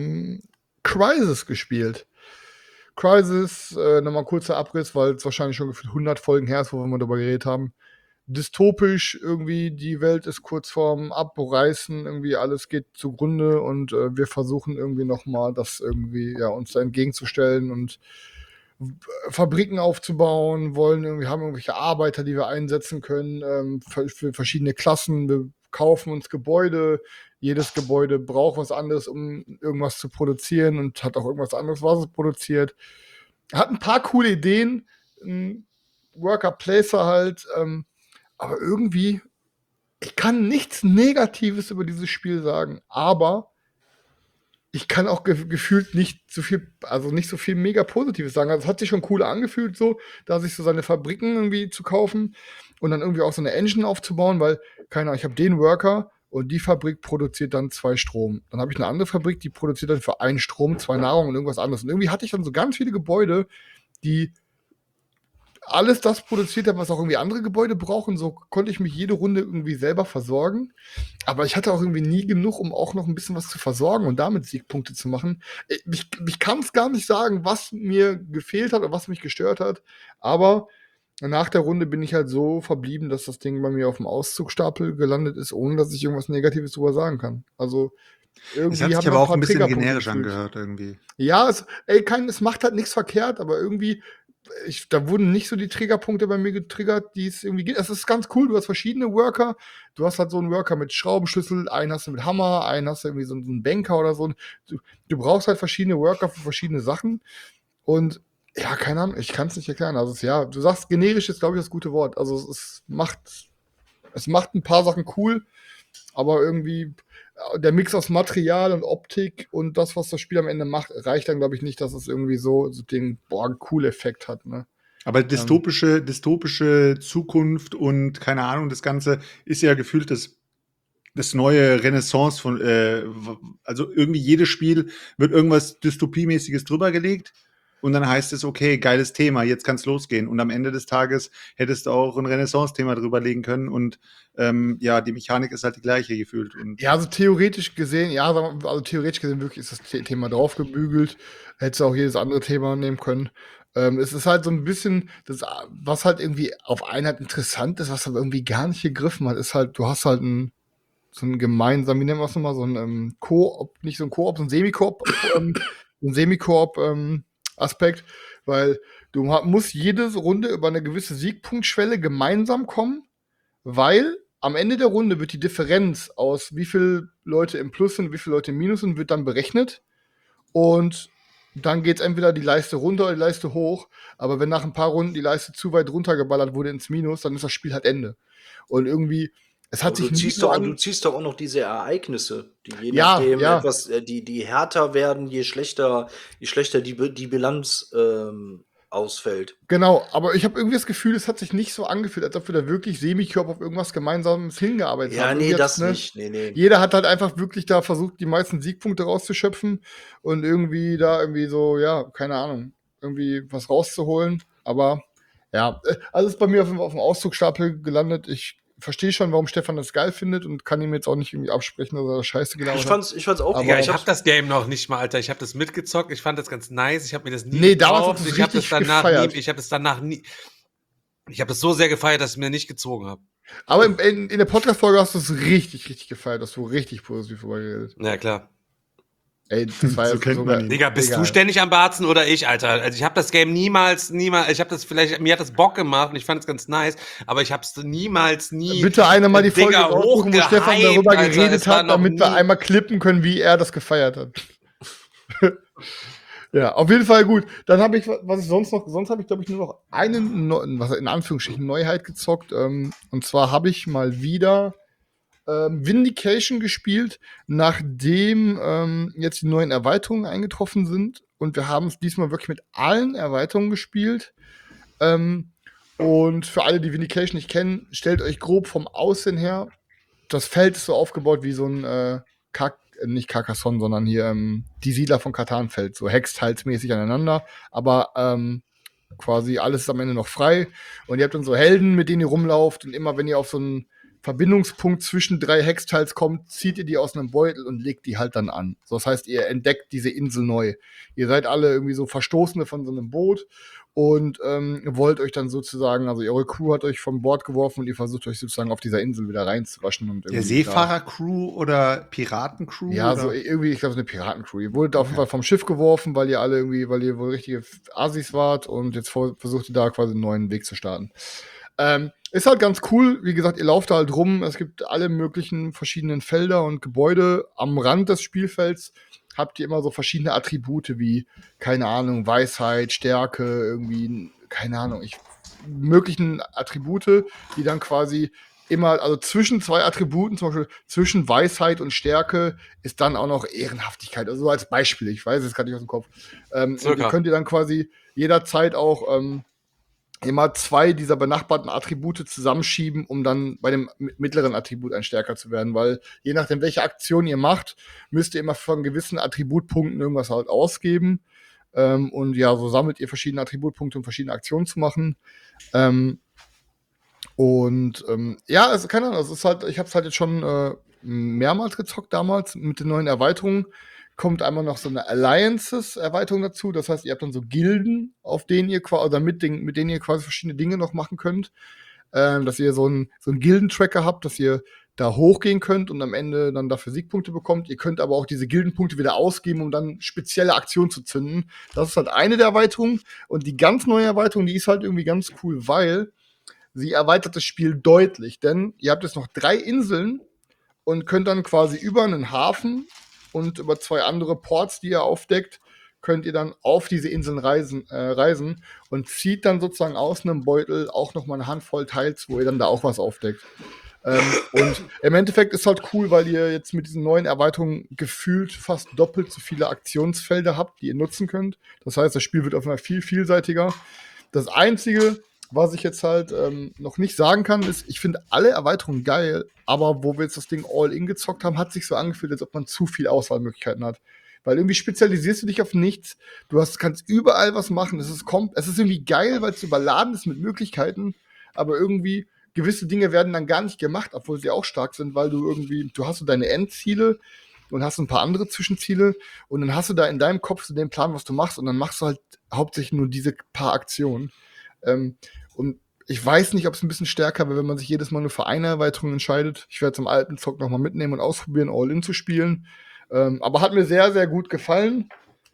Crysis gespielt. Crysis, nochmal kurzer Abriss, weil es wahrscheinlich schon gefühlt 100 Folgen her ist, wo wir mal darüber geredet haben. Dystopisch irgendwie, die Welt ist kurz vorm Abreißen, irgendwie alles geht zugrunde und wir versuchen irgendwie nochmal das irgendwie, ja, uns da entgegenzustellen und Fabriken aufzubauen, haben irgendwelche Arbeiter, die wir einsetzen können, für verschiedene Klassen. Wir kaufen uns Gebäude. Jedes Gebäude braucht was anderes, um irgendwas zu produzieren und hat auch irgendwas anderes, was es produziert. Hat ein paar coole Ideen, Worker Placer halt, aber irgendwie ich kann nichts Negatives über dieses Spiel sagen, aber ich kann auch gefühlt nicht so viel mega Positives sagen. Also es hat sich schon cool angefühlt, so, da sich so seine Fabriken irgendwie zu kaufen und dann irgendwie auch so eine Engine aufzubauen, weil, keine Ahnung, ich habe den Worker und die Fabrik produziert dann 2 Strom. Dann habe ich eine andere Fabrik, die produziert dann für 1 Strom, 2 Nahrung und irgendwas anderes. Und irgendwie hatte ich dann so ganz viele Gebäude, die alles das produziert hat, was auch irgendwie andere Gebäude brauchen. So konnte ich mich jede Runde irgendwie selber versorgen. Aber ich hatte auch irgendwie nie genug, um auch noch ein bisschen was zu versorgen und damit Siegpunkte zu machen. Ich kann es gar nicht sagen, was mir gefehlt hat oder was mich gestört hat. Aber nach der Runde bin ich halt so verblieben, dass das Ding bei mir auf dem Auszugstapel gelandet ist, ohne dass ich irgendwas Negatives drüber sagen kann. Also irgendwie Es hat sich aber auch ein bisschen generisch angehört irgendwie. Ja, es macht halt nichts verkehrt, aber irgendwie da wurden nicht so die Triggerpunkte bei mir getriggert, die es irgendwie geht. Es ist ganz cool, du hast verschiedene Worker. Du hast halt so einen Worker mit Schraubenschlüssel, einen hast du mit Hammer, einen hast du irgendwie so einen Banker oder so. Du brauchst halt verschiedene Worker für verschiedene Sachen. Und ja, keine Ahnung, ich kann es nicht erklären. Also ja, du sagst, generisch ist, glaube ich, das gute Wort. Also es macht ein paar Sachen cool, aber irgendwie der Mix aus Material und Optik und das, was das Spiel am Ende macht, reicht dann, glaube ich, nicht, dass es irgendwie so den Cool-Effekt hat. Ne? Aber dystopische Zukunft und keine Ahnung, das Ganze ist ja gefühlt das neue Renaissance von, also irgendwie jedes Spiel wird irgendwas Dystopiemäßiges drüber gelegt. Und dann heißt es, okay, geiles Thema, jetzt kann's losgehen. Und am Ende des Tages hättest du auch ein Renaissance-Thema drüberlegen können. Und die Mechanik ist halt die gleiche gefühlt. Und ja, also theoretisch gesehen wirklich ist das Thema draufgebügelt. Hättest du auch jedes andere Thema nehmen können. Es ist halt so ein bisschen, was halt irgendwie auf Einheit interessant ist, was aber irgendwie gar nicht gegriffen hat, ist halt, du hast halt so ein gemeinsam, wie nennen wir es nochmal, so ein Koop, nicht so ein Koop, so ein Semikoop, Aspekt, weil du musst jede Runde über eine gewisse Siegpunktschwelle gemeinsam kommen, weil am Ende der Runde wird die Differenz aus wie viele Leute im Plus sind, wie viele Leute im Minus sind, wird dann berechnet und dann geht es entweder die Leiste runter oder die Leiste hoch, aber wenn nach ein paar Runden die Leiste zu weit runtergeballert wurde ins Minus, dann ist das Spiel halt Ende. Und irgendwie du ziehst doch auch noch diese Ereignisse, die je nachdem etwas, die härter werden, je schlechter die Bilanz ausfällt. Genau, aber ich habe irgendwie das Gefühl, es hat sich nicht so angefühlt, als ob wir da wirklich Semikörper auf irgendwas Gemeinsames hingearbeitet haben. Ja, nee, das nicht. Nee. Jeder hat halt einfach wirklich da versucht, die meisten Siegpunkte rauszuschöpfen und irgendwie so, ja, keine Ahnung, irgendwie was rauszuholen. Aber ja, also ist bei mir auf dem Auszugstapel gelandet. Ich verstehe schon, warum Stefan das geil findet und kann ihm jetzt auch nicht irgendwie absprechen, dass er das scheiße gelaufen hat. Ich fand's auch geil. Ich hab das Game noch nicht mal, Alter. Ich hab das mitgezockt. Ich fand das ganz nice. Ich hab mir das nie gekauft. Ich hab das so sehr gefeiert, dass ich mir nicht gezogen habe. Aber in der Podcast-Folge hast du es richtig, richtig gefeiert. Hast du richtig positiv darüber geredet. Ja, klar. Ey, das war so kennt man ihn. Digga, bist du ständig am Barzen oder ich, Alter? Also ich habe das Game niemals, mir hat das Bock gemacht und ich fand es ganz nice, aber ich hab's nie Bitte einer mal die Folge raussuchen, wo Stefan darüber geredet hat, damit wir einmal klippen können, wie er das gefeiert hat. Ja, auf jeden Fall gut. Dann habe ich, sonst habe ich, glaube ich, nur noch was in Anführungsstrichen Neuheit gezockt. Und zwar habe ich mal wieder Vindication gespielt, nachdem jetzt die neuen Erweiterungen eingetroffen sind. Und wir haben es diesmal wirklich mit allen Erweiterungen gespielt. Und für alle, die Vindication nicht kennen, stellt euch grob vom Aussehen her, das Feld ist so aufgebaut wie so ein nicht Carcassonne, sondern hier die Siedler von Catan-Feld, so hexteilsmäßig aneinander, aber quasi alles ist am Ende noch frei. Und ihr habt dann so Helden, mit denen ihr rumlauft und immer, wenn ihr auf so einen Verbindungspunkt zwischen 3 Hextiles kommt, zieht ihr die aus einem Beutel und legt die halt dann an. So, das heißt, ihr entdeckt diese Insel neu. Ihr seid alle irgendwie so Verstoßene von so einem Boot und wollt euch dann sozusagen, also eure Crew hat euch vom Bord geworfen und ihr versucht euch sozusagen auf dieser Insel wieder reinzuwaschen. Und der Seefahrer-Crew oder Piraten-Crew? Ja, oder? So irgendwie, ich glaube, so eine Piraten-Crew. Ihr wurdet auf jeden Fall vom Schiff geworfen, weil ihr wohl richtige Assis wart und jetzt versucht ihr da quasi einen neuen Weg zu starten. Ist halt ganz cool. Wie gesagt, ihr lauft da halt rum. Es gibt alle möglichen verschiedenen Felder und Gebäude. Am Rand des Spielfelds habt ihr immer so verschiedene Attribute wie, keine Ahnung, Weisheit, Stärke, irgendwie, keine Ahnung, möglichen Attribute, die dann quasi immer, also zwischen zwei Attributen, zum Beispiel zwischen Weisheit und Stärke, ist dann auch noch Ehrenhaftigkeit. Also so als Beispiel, ich weiß es gerade nicht aus dem Kopf. Und ihr könnt ihr dann quasi jederzeit auch immer 2 dieser benachbarten Attribute zusammenschieben, um dann bei dem mittleren Attribut ein stärker zu werden, weil je nachdem, welche Aktion ihr macht, müsst ihr immer von gewissen Attributpunkten irgendwas halt ausgeben. Und ja, so sammelt ihr verschiedene Attributpunkte, um verschiedene Aktionen zu machen. Ja, also keine Ahnung, es ist halt, ich habe es halt jetzt schon mehrmals gezockt damals mit den neuen Erweiterungen. Kommt einmal noch so eine Alliances-Erweiterung dazu. Das heißt, ihr habt dann so Gilden, auf denen ihr quasi, oder mit denen ihr quasi verschiedene Dinge noch machen könnt. Dass ihr so einen Gildentracker habt, dass ihr da hochgehen könnt und am Ende dann dafür Siegpunkte bekommt. Ihr könnt aber auch diese Gildenpunkte wieder ausgeben, um dann spezielle Aktionen zu zünden. Das ist halt eine der Erweiterungen. Und die ganz neue Erweiterung, die ist halt irgendwie ganz cool, weil sie erweitert das Spiel deutlich. Denn ihr habt jetzt noch 3 Inseln und könnt dann quasi über einen Hafen und über 2 andere Ports, die ihr aufdeckt, könnt ihr dann auf diese Inseln reisen und zieht dann sozusagen aus einem Beutel auch noch mal eine Handvoll Teils, wo ihr dann da auch was aufdeckt. Und im Endeffekt ist halt cool, weil ihr jetzt mit diesen neuen Erweiterungen gefühlt fast doppelt so viele Aktionsfelder habt, die ihr nutzen könnt. Das heißt, das Spiel wird auf einmal viel vielseitiger. Das Einzige, was ich jetzt halt noch nicht sagen kann, ist, ich finde alle Erweiterungen geil, aber wo wir jetzt das Ding All-In gezockt haben, hat sich so angefühlt, als ob man zu viele Auswahlmöglichkeiten hat. Weil irgendwie spezialisierst du dich auf nichts, kannst überall was machen, es ist irgendwie geil, weil es überladen ist mit Möglichkeiten, aber irgendwie gewisse Dinge werden dann gar nicht gemacht, obwohl sie auch stark sind, weil du hast so deine Endziele und hast ein paar andere Zwischenziele und dann hast du da in deinem Kopf so den Plan, was du machst und dann machst du halt hauptsächlich nur diese paar Aktionen. Und ich weiß nicht, ob es ein bisschen stärker wäre, wenn man sich jedes Mal nur für eine Erweiterung entscheidet. Ich werde es im alten Zock nochmal mitnehmen und ausprobieren, All-In zu spielen. Aber hat mir sehr, sehr gut gefallen.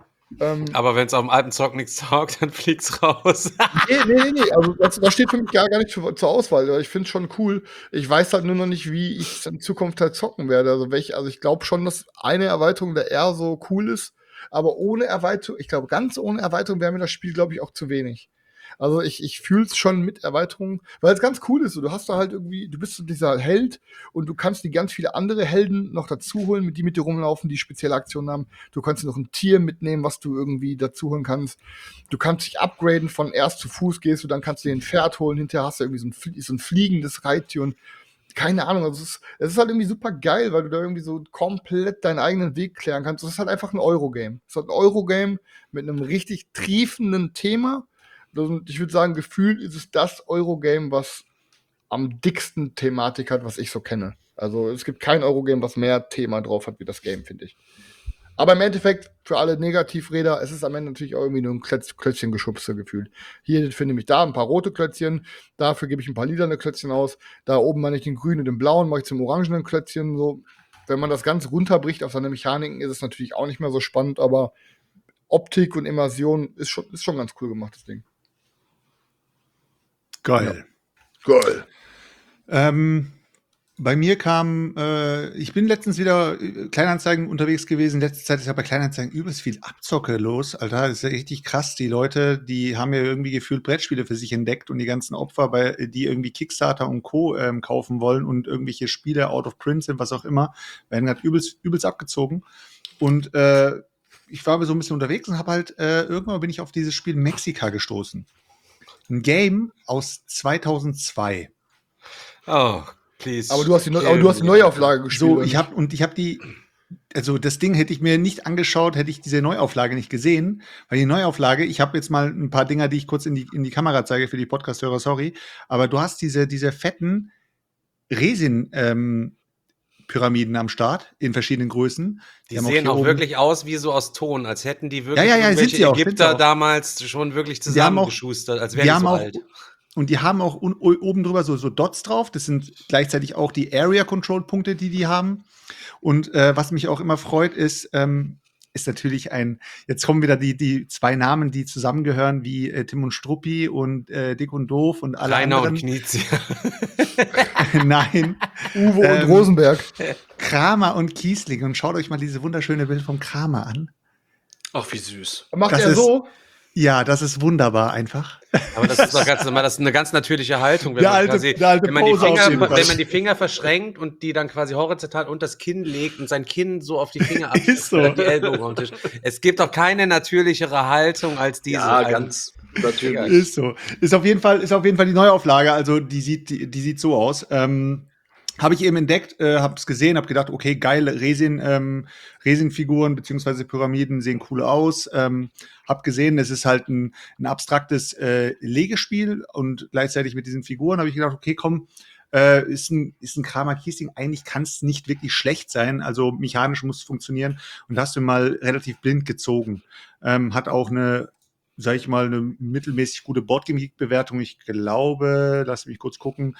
Aber wenn es auf dem alten Zock nichts taugt, dann fliegt's raus. Nee. Also das steht für mich gar nicht zur Auswahl. Ich finde es schon cool. Ich weiß halt nur noch nicht, wie ich es in Zukunft halt zocken werde. Also ich glaube schon, dass eine Erweiterung da eher so cool ist. Aber ohne Erweiterung, ich glaube, ganz ohne Erweiterung wäre mir das Spiel, glaube ich, auch zu wenig. Also ich fühle es schon mit Erweiterungen, weil es ganz cool ist. So, du hast da halt irgendwie, du bist so dieser Held und du kannst dir ganz viele andere Helden noch dazu holen, die mit dir rumlaufen, die spezielle Aktionen haben. Du kannst dir noch ein Tier mitnehmen, was du irgendwie dazu holen kannst. Du kannst dich upgraden, von erst zu Fuß gehst du, dann kannst du dir ein Pferd holen, hinterher hast du irgendwie so ein fliegendes Reittier und keine Ahnung, also es ist halt irgendwie super geil, weil du da irgendwie so komplett deinen eigenen Weg klären kannst. Es ist halt einfach ein Eurogame. Es ist halt ein Eurogame mit einem richtig triefenden Thema. Und ich würde sagen, gefühlt ist es das Eurogame, was am dicksten Thematik hat, was ich so kenne. Also es gibt kein Eurogame, was mehr Thema drauf hat wie das Game, finde ich. Aber im Endeffekt, für alle Negativräder, es ist am Ende natürlich auch irgendwie nur ein Klötzchengeschubse gefühlt. Hier finde ich da ein paar rote Klötzchen, dafür gebe ich ein paar lilane Klötzchen aus, da oben mache ich den grünen und den blauen, mache ich zum orangenen Klötzchen. So. Wenn man das Ganze runterbricht auf seine Mechaniken, ist es natürlich auch nicht mehr so spannend, aber Optik und Immersion ist schon ganz cool gemacht, das Ding. Geil. Ja. Geil. Bei mir kam, ich bin letztens wieder Kleinanzeigen unterwegs gewesen. Letzte Zeit ist ja bei Kleinanzeigen übelst viel Abzocke los. Alter, das ist ja richtig krass. Die Leute, die haben ja irgendwie gefühlt Brettspiele für sich entdeckt und die ganzen Opfer, die irgendwie Kickstarter und Co. Kaufen wollen und irgendwelche Spiele out of print sind, was auch immer, werden gerade übelst abgezogen. Und ich war so ein bisschen unterwegs und habe halt, irgendwann bin ich auf dieses Spiel Mexica gestoßen. Ein Game aus 2002. Oh, please. Aber du hast die Neuauflage gespielt. So, ich habe die, also das Ding hätte ich mir nicht angeschaut, hätte ich diese Neuauflage nicht gesehen, weil die Neuauflage, ich habe jetzt mal ein paar Dinger, die ich kurz in die Kamera zeige für die Podcast-Hörer, sorry, aber du hast diese fetten Resin Pyramiden am Start in verschiedenen Größen. Die sehen auch wirklich aus wie so aus Ton, als hätten die wirklich irgendwelche Ägypter damals schon wirklich zusammengeschustert, als wären die so alt. Und die haben auch oben drüber so Dots drauf. Das sind gleichzeitig auch die Area-Control-Punkte, die haben. Und was mich auch immer freut, ist natürlich jetzt kommen wieder die 2 Namen, die zusammengehören, wie Tim und Struppi und Dick und Doof und alle Rainer anderen. Und Knizia. Nein. Uwe und Rosenberg. Kramer und Kiesling. Und schaut euch mal diese wunderschöne Bild vom Kramer an. Ach, wie süß. Macht er so? Ja, das ist wunderbar einfach. Aber das ist doch das ist eine ganz natürliche Haltung, wenn, wenn man die Finger verschränkt und die dann quasi horizontal unter das Kinn legt und sein Kinn so auf die Finger abstützt, so. die Ellbogen am Tisch. Es gibt doch keine natürlichere Haltung als diese. Ja, ganz natürlich. Ist so. Ist auf jeden Fall die Neuauflage, also die sieht so aus. Habe ich eben entdeckt, habe es gesehen, habe gedacht, okay, geile Resin-Figuren beziehungsweise Pyramiden sehen cool aus. Habe gesehen, es ist halt ein abstraktes Legespiel und gleichzeitig mit diesen Figuren habe ich gedacht, okay, komm, ist ein Kramer-Kiesling, eigentlich kann es nicht wirklich schlecht sein, also mechanisch muss es funktionieren und da hast du mal relativ blind gezogen. Hat auch eine mittelmäßig gute Boardgame-Bewertung. Ich glaube, lass mich kurz gucken,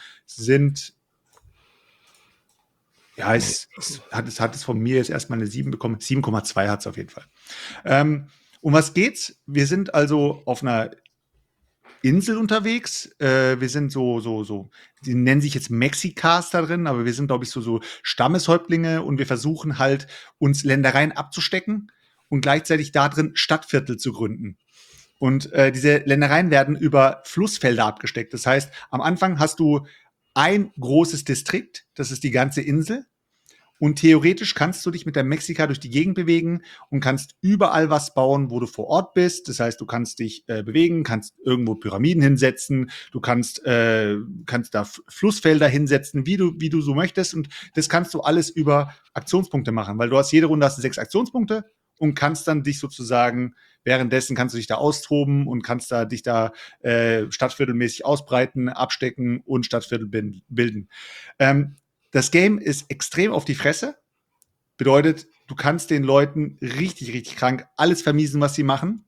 es hat es von mir jetzt erstmal eine 7 bekommen. 7,2 hat es auf jeden Fall. Um was geht's? Wir sind also auf einer Insel unterwegs. Wir sind so, die nennen sich jetzt Mexicas da drin, aber wir sind, glaube ich, so Stammeshäuptlinge und wir versuchen halt, uns Ländereien abzustecken und gleichzeitig da drin Stadtviertel zu gründen. Und diese Ländereien werden über Flussfelder abgesteckt. Das heißt, am Anfang hast du ein großes Distrikt, das ist die ganze Insel. Und theoretisch kannst du dich mit der Mexika durch die Gegend bewegen und kannst überall was bauen, wo du vor Ort bist. Das heißt, du kannst dich bewegen, kannst irgendwo Pyramiden hinsetzen, du kannst da Flussfelder hinsetzen, wie du so möchtest. Und das kannst du alles über Aktionspunkte machen, weil jede Runde hast du 6 Aktionspunkte und kannst dann dich sozusagen währenddessen kannst du dich da austoben und kannst dich da stadtviertelmäßig ausbreiten, abstecken und Stadtviertel bilden. Das Game ist extrem auf die Fresse. Bedeutet, du kannst den Leuten richtig, richtig krank alles vermiesen, was sie machen.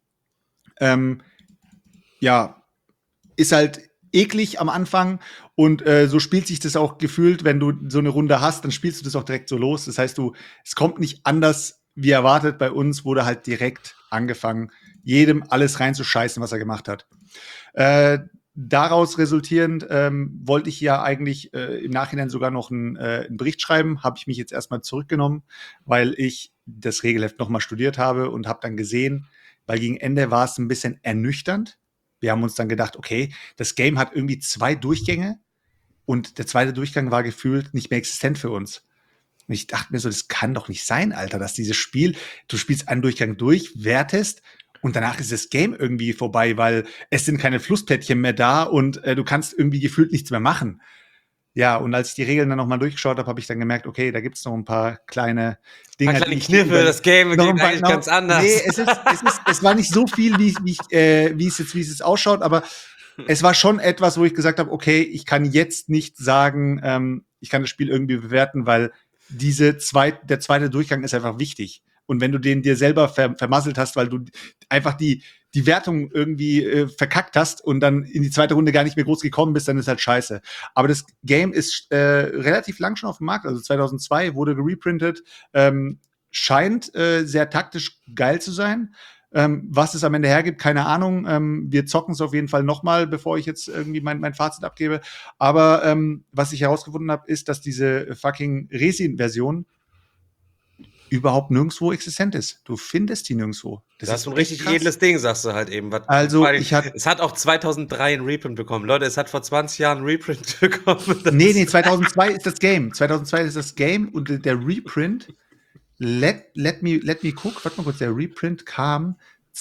Ist halt eklig am Anfang und so spielt sich das auch gefühlt, wenn du so eine Runde hast, dann spielst du das auch direkt so los. Das heißt, es kommt nicht anders wie erwartet. Bei uns wurde halt direkt angefangen, jedem alles reinzuscheißen, was er gemacht hat. Daraus resultierend wollte ich ja eigentlich im Nachhinein sogar noch einen Bericht schreiben, habe ich mich jetzt erstmal zurückgenommen, weil ich das Regelheft nochmal studiert habe und habe dann gesehen, weil gegen Ende war es ein bisschen ernüchternd. Wir haben uns dann gedacht, okay, das Game hat irgendwie 2 Durchgänge und der zweite Durchgang war gefühlt nicht mehr existent für uns. Und ich dachte mir so, das kann doch nicht sein, Alter, dass dieses Spiel, du spielst einen Durchgang durch, wertest und danach ist das Game irgendwie vorbei, weil es sind keine Flussplättchen mehr da und du kannst irgendwie gefühlt nichts mehr machen. Ja, und als ich die Regeln dann nochmal durchgeschaut habe, habe ich dann gemerkt, okay, da gibt's noch ein paar kleine Dinge. Kniffe, das Game geht eigentlich ganz anders. Nee, es war nicht so viel, wie es jetzt ausschaut, aber es war schon etwas, wo ich gesagt habe, okay, ich kann jetzt nicht sagen, ich kann das Spiel irgendwie bewerten, weil der zweite Durchgang ist einfach wichtig. Und wenn du den dir selber vermasselt hast, weil du einfach die Wertung irgendwie verkackt hast und dann in die zweite Runde gar nicht mehr groß gekommen bist, dann ist halt scheiße. Aber das Game ist relativ lang schon auf dem Markt. Also 2002 wurde gereprintet. Scheint sehr taktisch geil zu sein. Was es am Ende hergibt, keine Ahnung. Wir zocken es auf jeden Fall nochmal, bevor ich jetzt irgendwie mein Fazit abgebe. Aber was ich herausgefunden habe, ist, dass diese fucking Resin-Version überhaupt nirgendwo existent ist. Du findest die nirgendwo. Das ist ein richtig edles Ding, sagst du halt eben. Also, es hat auch 2003 einen Reprint bekommen. Leute, es hat vor 20 Jahren einen Reprint bekommen. Nee, 2002 ist das Game. 2002 ist das Game und der Reprint, let me guck, warte mal kurz, der Reprint kam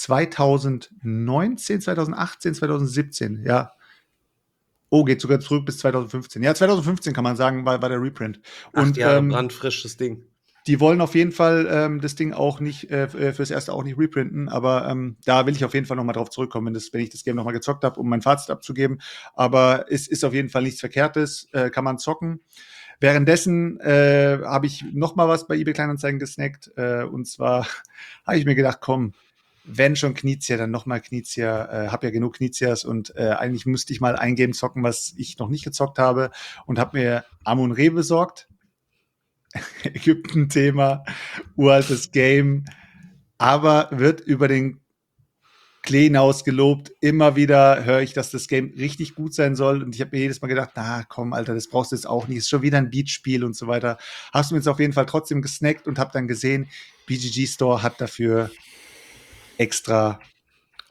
2019, 2018, 2017, ja. Oh, geht sogar zurück bis 2015. Ja, 2015 kann man sagen, war der Reprint. Und brandfrisches Ding. Die wollen auf jeden Fall das Ding auch nicht fürs Erste auch nicht reprinten, aber da will ich auf jeden Fall nochmal drauf zurückkommen, wenn ich das Game nochmal gezockt habe, um mein Fazit abzugeben. Aber es ist auf jeden Fall nichts Verkehrtes, kann man zocken. Währenddessen habe ich nochmal was bei eBay Kleinanzeigen gesnackt und zwar habe ich mir gedacht, komm, wenn schon Knizia, dann nochmal Knizia. Hab ja genug Knizias und eigentlich müsste ich mal ein Game zocken, was ich noch nicht gezockt habe und habe mir Amun-Re besorgt. Ägypten-Thema, uraltes Game, aber wird über den Klee hinaus gelobt. Immer wieder höre ich, dass das Game richtig gut sein soll und ich habe mir jedes Mal gedacht, na komm, Alter, das brauchst du jetzt auch nicht, ist schon wieder ein Beach-Spiel und so weiter. Hast du mir jetzt auf jeden Fall trotzdem gesnackt und habe dann gesehen, BGG Store hat dafür extra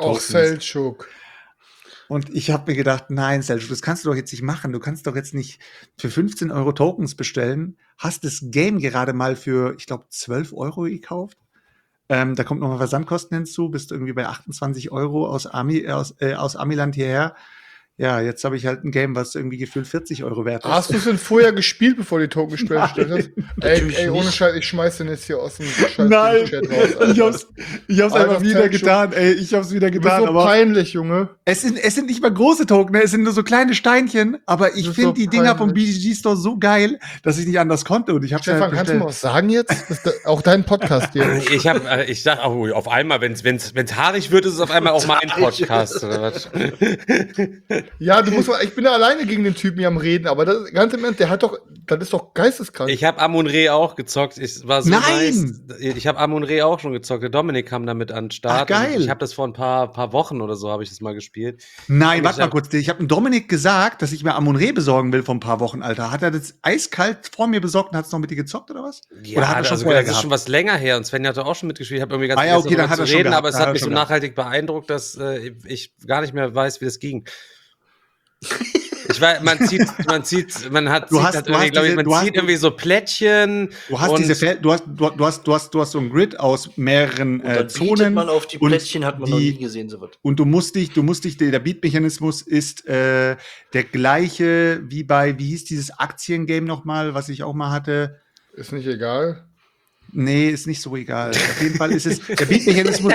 Auch Selçuk. Und ich habe mir gedacht, nein, Selçuk, das kannst du doch jetzt nicht machen. Du kannst doch jetzt nicht für 15 Euro Tokens bestellen. Hast das Game gerade mal für, ich glaube, 12 Euro gekauft. Da kommt nochmal Versandkosten hinzu. Bist irgendwie bei 28 Euro aus Amiland hierher. Ja, jetzt habe ich halt ein Game, was irgendwie gefühlt 40 Euro wert ist. Hast du es denn vorher gespielt, bevor die Token bestellt hast? Ey, ohne Scheiß, ich schmeiß den jetzt hier aus dem Chat raus. Ich hab's einfach wieder getan, ey. Ich hab's wieder getan. Du bist so peinlich, Junge. Es sind nicht mal große Token, ne? Es sind nur so kleine Steinchen, aber ich finde die Dinger vom BGG Store so geil, dass ich nicht anders konnte. Und ich hab's Stefan, kannst du mal was sagen jetzt? Das ist auch dein Podcast hier. Ich dachte, auf einmal, wenn's haarig wird, ist es auf einmal auch mein Podcast. Oder was? Ja, ich bin ja alleine gegen den Typen hier am Reden, aber das, ganz im Ernst, das ist doch geisteskrank. Ich habe Amun-Re auch gezockt. Ich war so Nein! nice. Ich habe Amun-Re auch schon gezockt. Der Dominik kam damit an den Start. Ach, geil. Ich habe das vor ein paar Wochen oder so, habe ich das mal gespielt. Nein, warte mal kurz. Ich habe dem Dominik gesagt, dass ich mir Amun-Re besorgen will vor ein paar Wochen, Alter. Hat er das eiskalt vor mir besorgt und hat es noch mit dir gezockt oder was? Ja, oder hat er schon also vorher das ist schon was länger her. Und Sven hat auch schon mitgespielt. Ich habe irgendwie ganz okay, dann hat er schon reden, gehabt. aber es hat mich so nachhaltig beeindruckt, dass ich gar nicht mehr weiß, wie das ging. Man zieht irgendwie so Plättchen. Du hast so ein Grid aus mehreren Zonen. Man auf die Plättchen hat man noch nie gesehen, so was. Und der Beat-Mechanismus ist der gleiche wie wie hieß dieses Aktiengame nochmal, was ich auch mal hatte? Ist nicht egal. Nee, ist nicht so egal. Auf jeden Fall ist es, der Beat-Mechanismus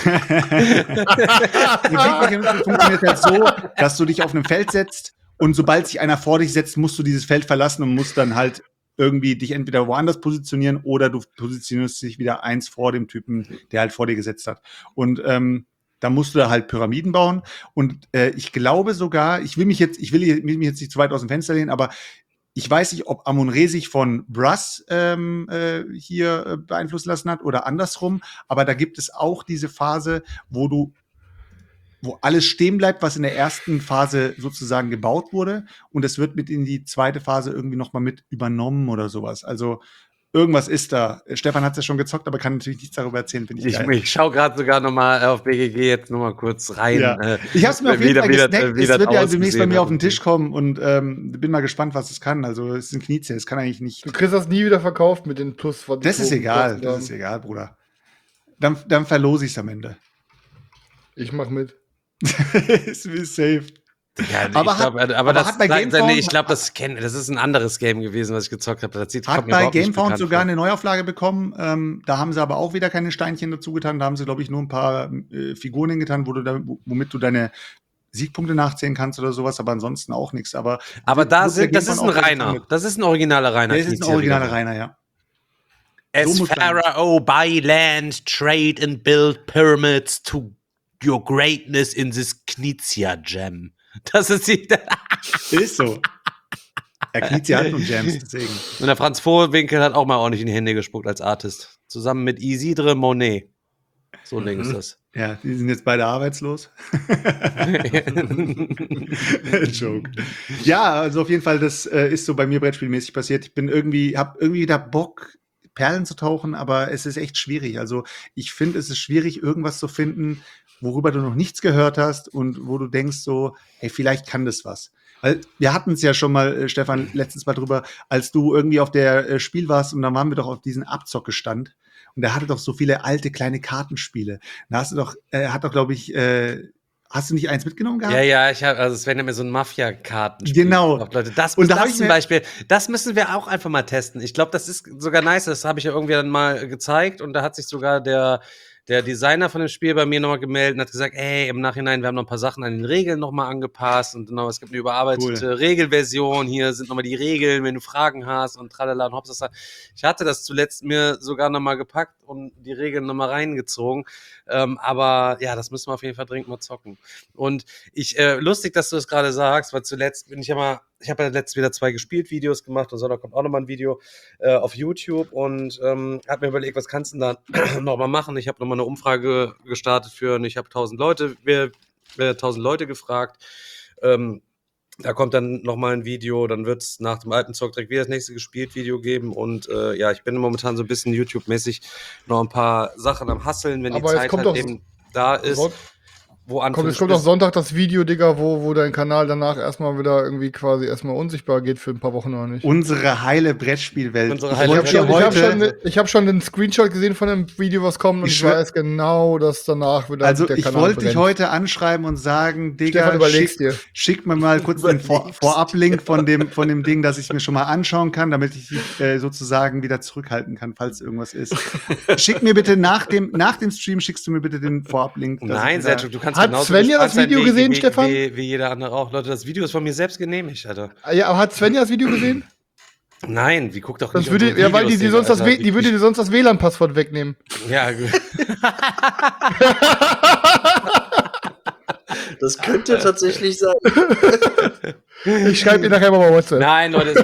funktioniert halt so, dass du dich auf einem Feld setzt und sobald sich einer vor dich setzt, musst du dieses Feld verlassen und musst dann halt irgendwie dich entweder woanders positionieren oder du positionierst dich wieder eins vor dem Typen, der halt vor dir gesetzt hat. Und da musst du da halt Pyramiden bauen. Und ich glaube sogar, ich will mich jetzt nicht zu weit aus dem Fenster lehnen, aber ich weiß nicht, ob Amun-Re sich von Brass hier beeinflussen lassen hat oder andersrum, aber da gibt es auch diese Phase, wo alles stehen bleibt, was in der ersten Phase sozusagen gebaut wurde und es wird mit in die zweite Phase irgendwie noch mal mit übernommen oder sowas. Also irgendwas ist da. Stefan hat es ja schon gezockt, aber kann natürlich nichts darüber erzählen, finde ich geil. Ich schaue gerade sogar noch mal auf BGG jetzt noch mal kurz rein. Ja. Ich habe es mir auf jeden Fall gesnackt. Es wird ja demnächst bei mir auf den Tisch kommen und bin mal gespannt, was es kann. Also es ist ein Kniezell, es kann eigentlich nicht. Du kriegst das nie wieder verkauft mit den Plus. Das ist egal, Bruder. Dann verlose ich es am Ende. Ich mach mit. Ist safe. Ja, ich glaube, das ist ein anderes Game gewesen, was ich gezockt habe. Hat bei Gamefound sogar eine Neuauflage bekommen. Da haben sie aber auch wieder keine Steinchen dazu getan. Da haben sie, glaube ich, nur ein paar Figuren hingetan, womit du deine Siegpunkte nachzählen kannst oder sowas, aber ansonsten auch nichts. Aber das ist ein Rainer. Das ist ein originaler Rainer. Das ist ein originaler Rainer, ja. As Pharaoh, buy land, trade and build pyramids to your greatness in this Knizia Gem. Das ist ist so. Knizia hat nun Gems, deswegen. Und der Franz Vohwinkel hat auch mal ordentlich in die Hände gespuckt als Artist. Zusammen mit Isidre Monet. So ein Ding ist das. Ja, die sind jetzt beide arbeitslos. Joke. Ja, also auf jeden Fall, das ist so bei mir brettspielmäßig passiert. Ich hab irgendwie da Bock, Perlen zu tauchen, aber es ist echt schwierig. Also ich finde, es ist schwierig, irgendwas zu finden, worüber du noch nichts gehört hast und wo du denkst so, hey, vielleicht kann das was. Weil wir hatten es ja schon mal, Stefan, letztens mal drüber, als du irgendwie auf der Spiel warst und dann waren wir doch auf diesen Abzockestand und der hatte doch so viele alte kleine Kartenspiele. Da hast du doch, glaube ich, hast du nicht eins mitgenommen gehabt? Ja, Sven hat mir so ein Mafia-Kartenspiel. Genau. Leute, das zum Beispiel, das müssen wir auch einfach mal testen. Ich glaube, das ist sogar nice, das habe ich ja irgendwie dann mal gezeigt und da hat sich sogar der Designer von dem Spiel bei mir nochmal gemeldet und hat gesagt, ey, im Nachhinein, wir haben noch ein paar Sachen an den Regeln nochmal angepasst und es gibt eine überarbeitete Regelversion, hier sind nochmal die Regeln, wenn du Fragen hast und tralala und hops. Ich hatte das zuletzt mir sogar nochmal gepackt und die Regeln nochmal reingezogen, aber ja, das müssen wir auf jeden Fall dringend mal zocken. Und lustig, dass du das gerade sagst, weil zuletzt ich habe ja letztens wieder 2 Gespielt-Videos gemacht und Sonntag kommt auch nochmal ein Video auf YouTube und habe mir überlegt, was kannst du denn da nochmal machen? Ich habe nochmal eine Umfrage gestartet ich habe 1000 Leute gefragt. Da kommt dann nochmal ein Video, dann wird es nach dem alten Zock direkt wieder das nächste Gespielt-Video geben und ich bin momentan so ein bisschen YouTube-mäßig noch ein paar Sachen am Hasseln, wenn die Zeit halt eben da ist. Es kommt auch Sonntag das Video, Digga, wo dein Kanal danach erstmal wieder irgendwie quasi erstmal unsichtbar geht für ein paar Wochen oder nicht. Unsere heile Brettspielwelt. Ich habe schon den Screenshot gesehen von dem Video, was kommt, und ich weiß genau, dass danach wieder also der Kanal wollte dich heute anschreiben und sagen, Digga, schick mir mal kurz den Vorab-Link von dem Ding, dass ich es mir schon mal anschauen kann, damit ich dich sozusagen wieder zurückhalten kann, falls irgendwas ist. Schick mir bitte nach dem Stream, schickst du mir bitte den Vorab-Link. Nein, Sergio, du kannst Hat Svenja das Video gesehen, Stefan? Wie jeder andere auch. Leute, das Video ist von mir selbst genehmigt, Alter. Ja, aber hat Svenja das Video gesehen? Nein, die guckt doch nicht. Weil die würde dir sonst das WLAN-Passwort wegnehmen. Ja, das könnte tatsächlich sein. Ich schreibe dir nachher mal WhatsApp. Nein, Leute,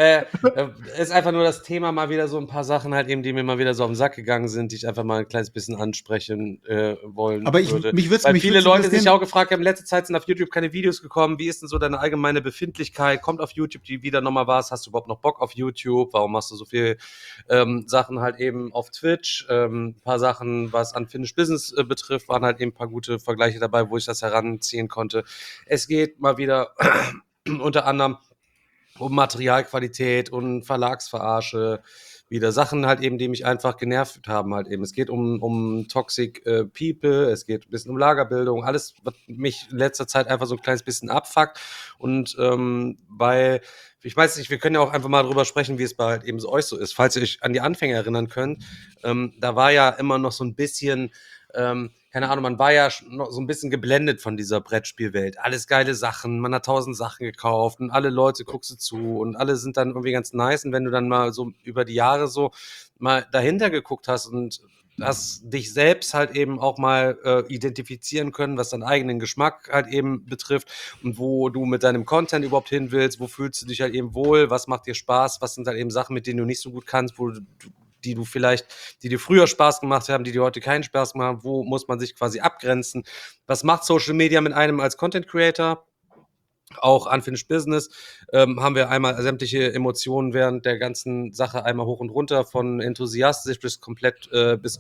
es ist einfach nur das Thema, mal wieder so ein paar Sachen halt eben, die mir mal wieder so auf den Sack gegangen sind, die ich einfach mal ein kleines bisschen ansprechen wollen aber würde. Weil viele Leute sich auch gefragt haben, in letzter Zeit sind auf YouTube keine Videos gekommen. Wie ist denn so deine allgemeine Befindlichkeit? Kommt auf YouTube die wieder nochmal was? Hast du überhaupt noch Bock auf YouTube? Warum machst du so viel Sachen halt eben auf Twitch? Ein paar Sachen, was Unfinished Business betrifft, waren halt eben ein paar gute Vergleiche dabei, wo ich das heranziehen konnte. Es geht mal wieder unter anderem um Materialqualität und Verlagsverarsche, wieder Sachen halt eben, die mich einfach genervt haben halt eben. Es geht um Toxic People, es geht ein bisschen um Lagerbildung, alles, was mich in letzter Zeit einfach so ein kleines bisschen abfuckt. Und weil, ich weiß nicht, wir können ja auch einfach mal drüber sprechen, wie es bei halt eben euch so ist. Falls ihr euch an die Anfänge erinnern könnt, da war ja immer noch so ein bisschen keine Ahnung, man war ja noch so ein bisschen geblendet von dieser Brettspielwelt. Alles geile Sachen, man hat 1000 Sachen gekauft und alle Leute guckst du zu und alle sind dann irgendwie ganz nice. Und wenn du dann mal so über die Jahre so mal dahinter geguckt hast und hast dich selbst halt eben auch mal identifizieren können, was deinen eigenen Geschmack halt eben betrifft und wo du mit deinem Content überhaupt hin willst, wo fühlst du dich halt eben wohl, was macht dir Spaß, was sind halt eben Sachen, mit denen du nicht so gut kannst, die dir früher Spaß gemacht haben, die dir heute keinen Spaß machen, wo muss man sich quasi abgrenzen? Was macht Social Media mit einem als Content Creator? Auch Unfinished Business haben wir einmal sämtliche Emotionen während der ganzen Sache einmal hoch und runter, von enthusiastisch bis komplett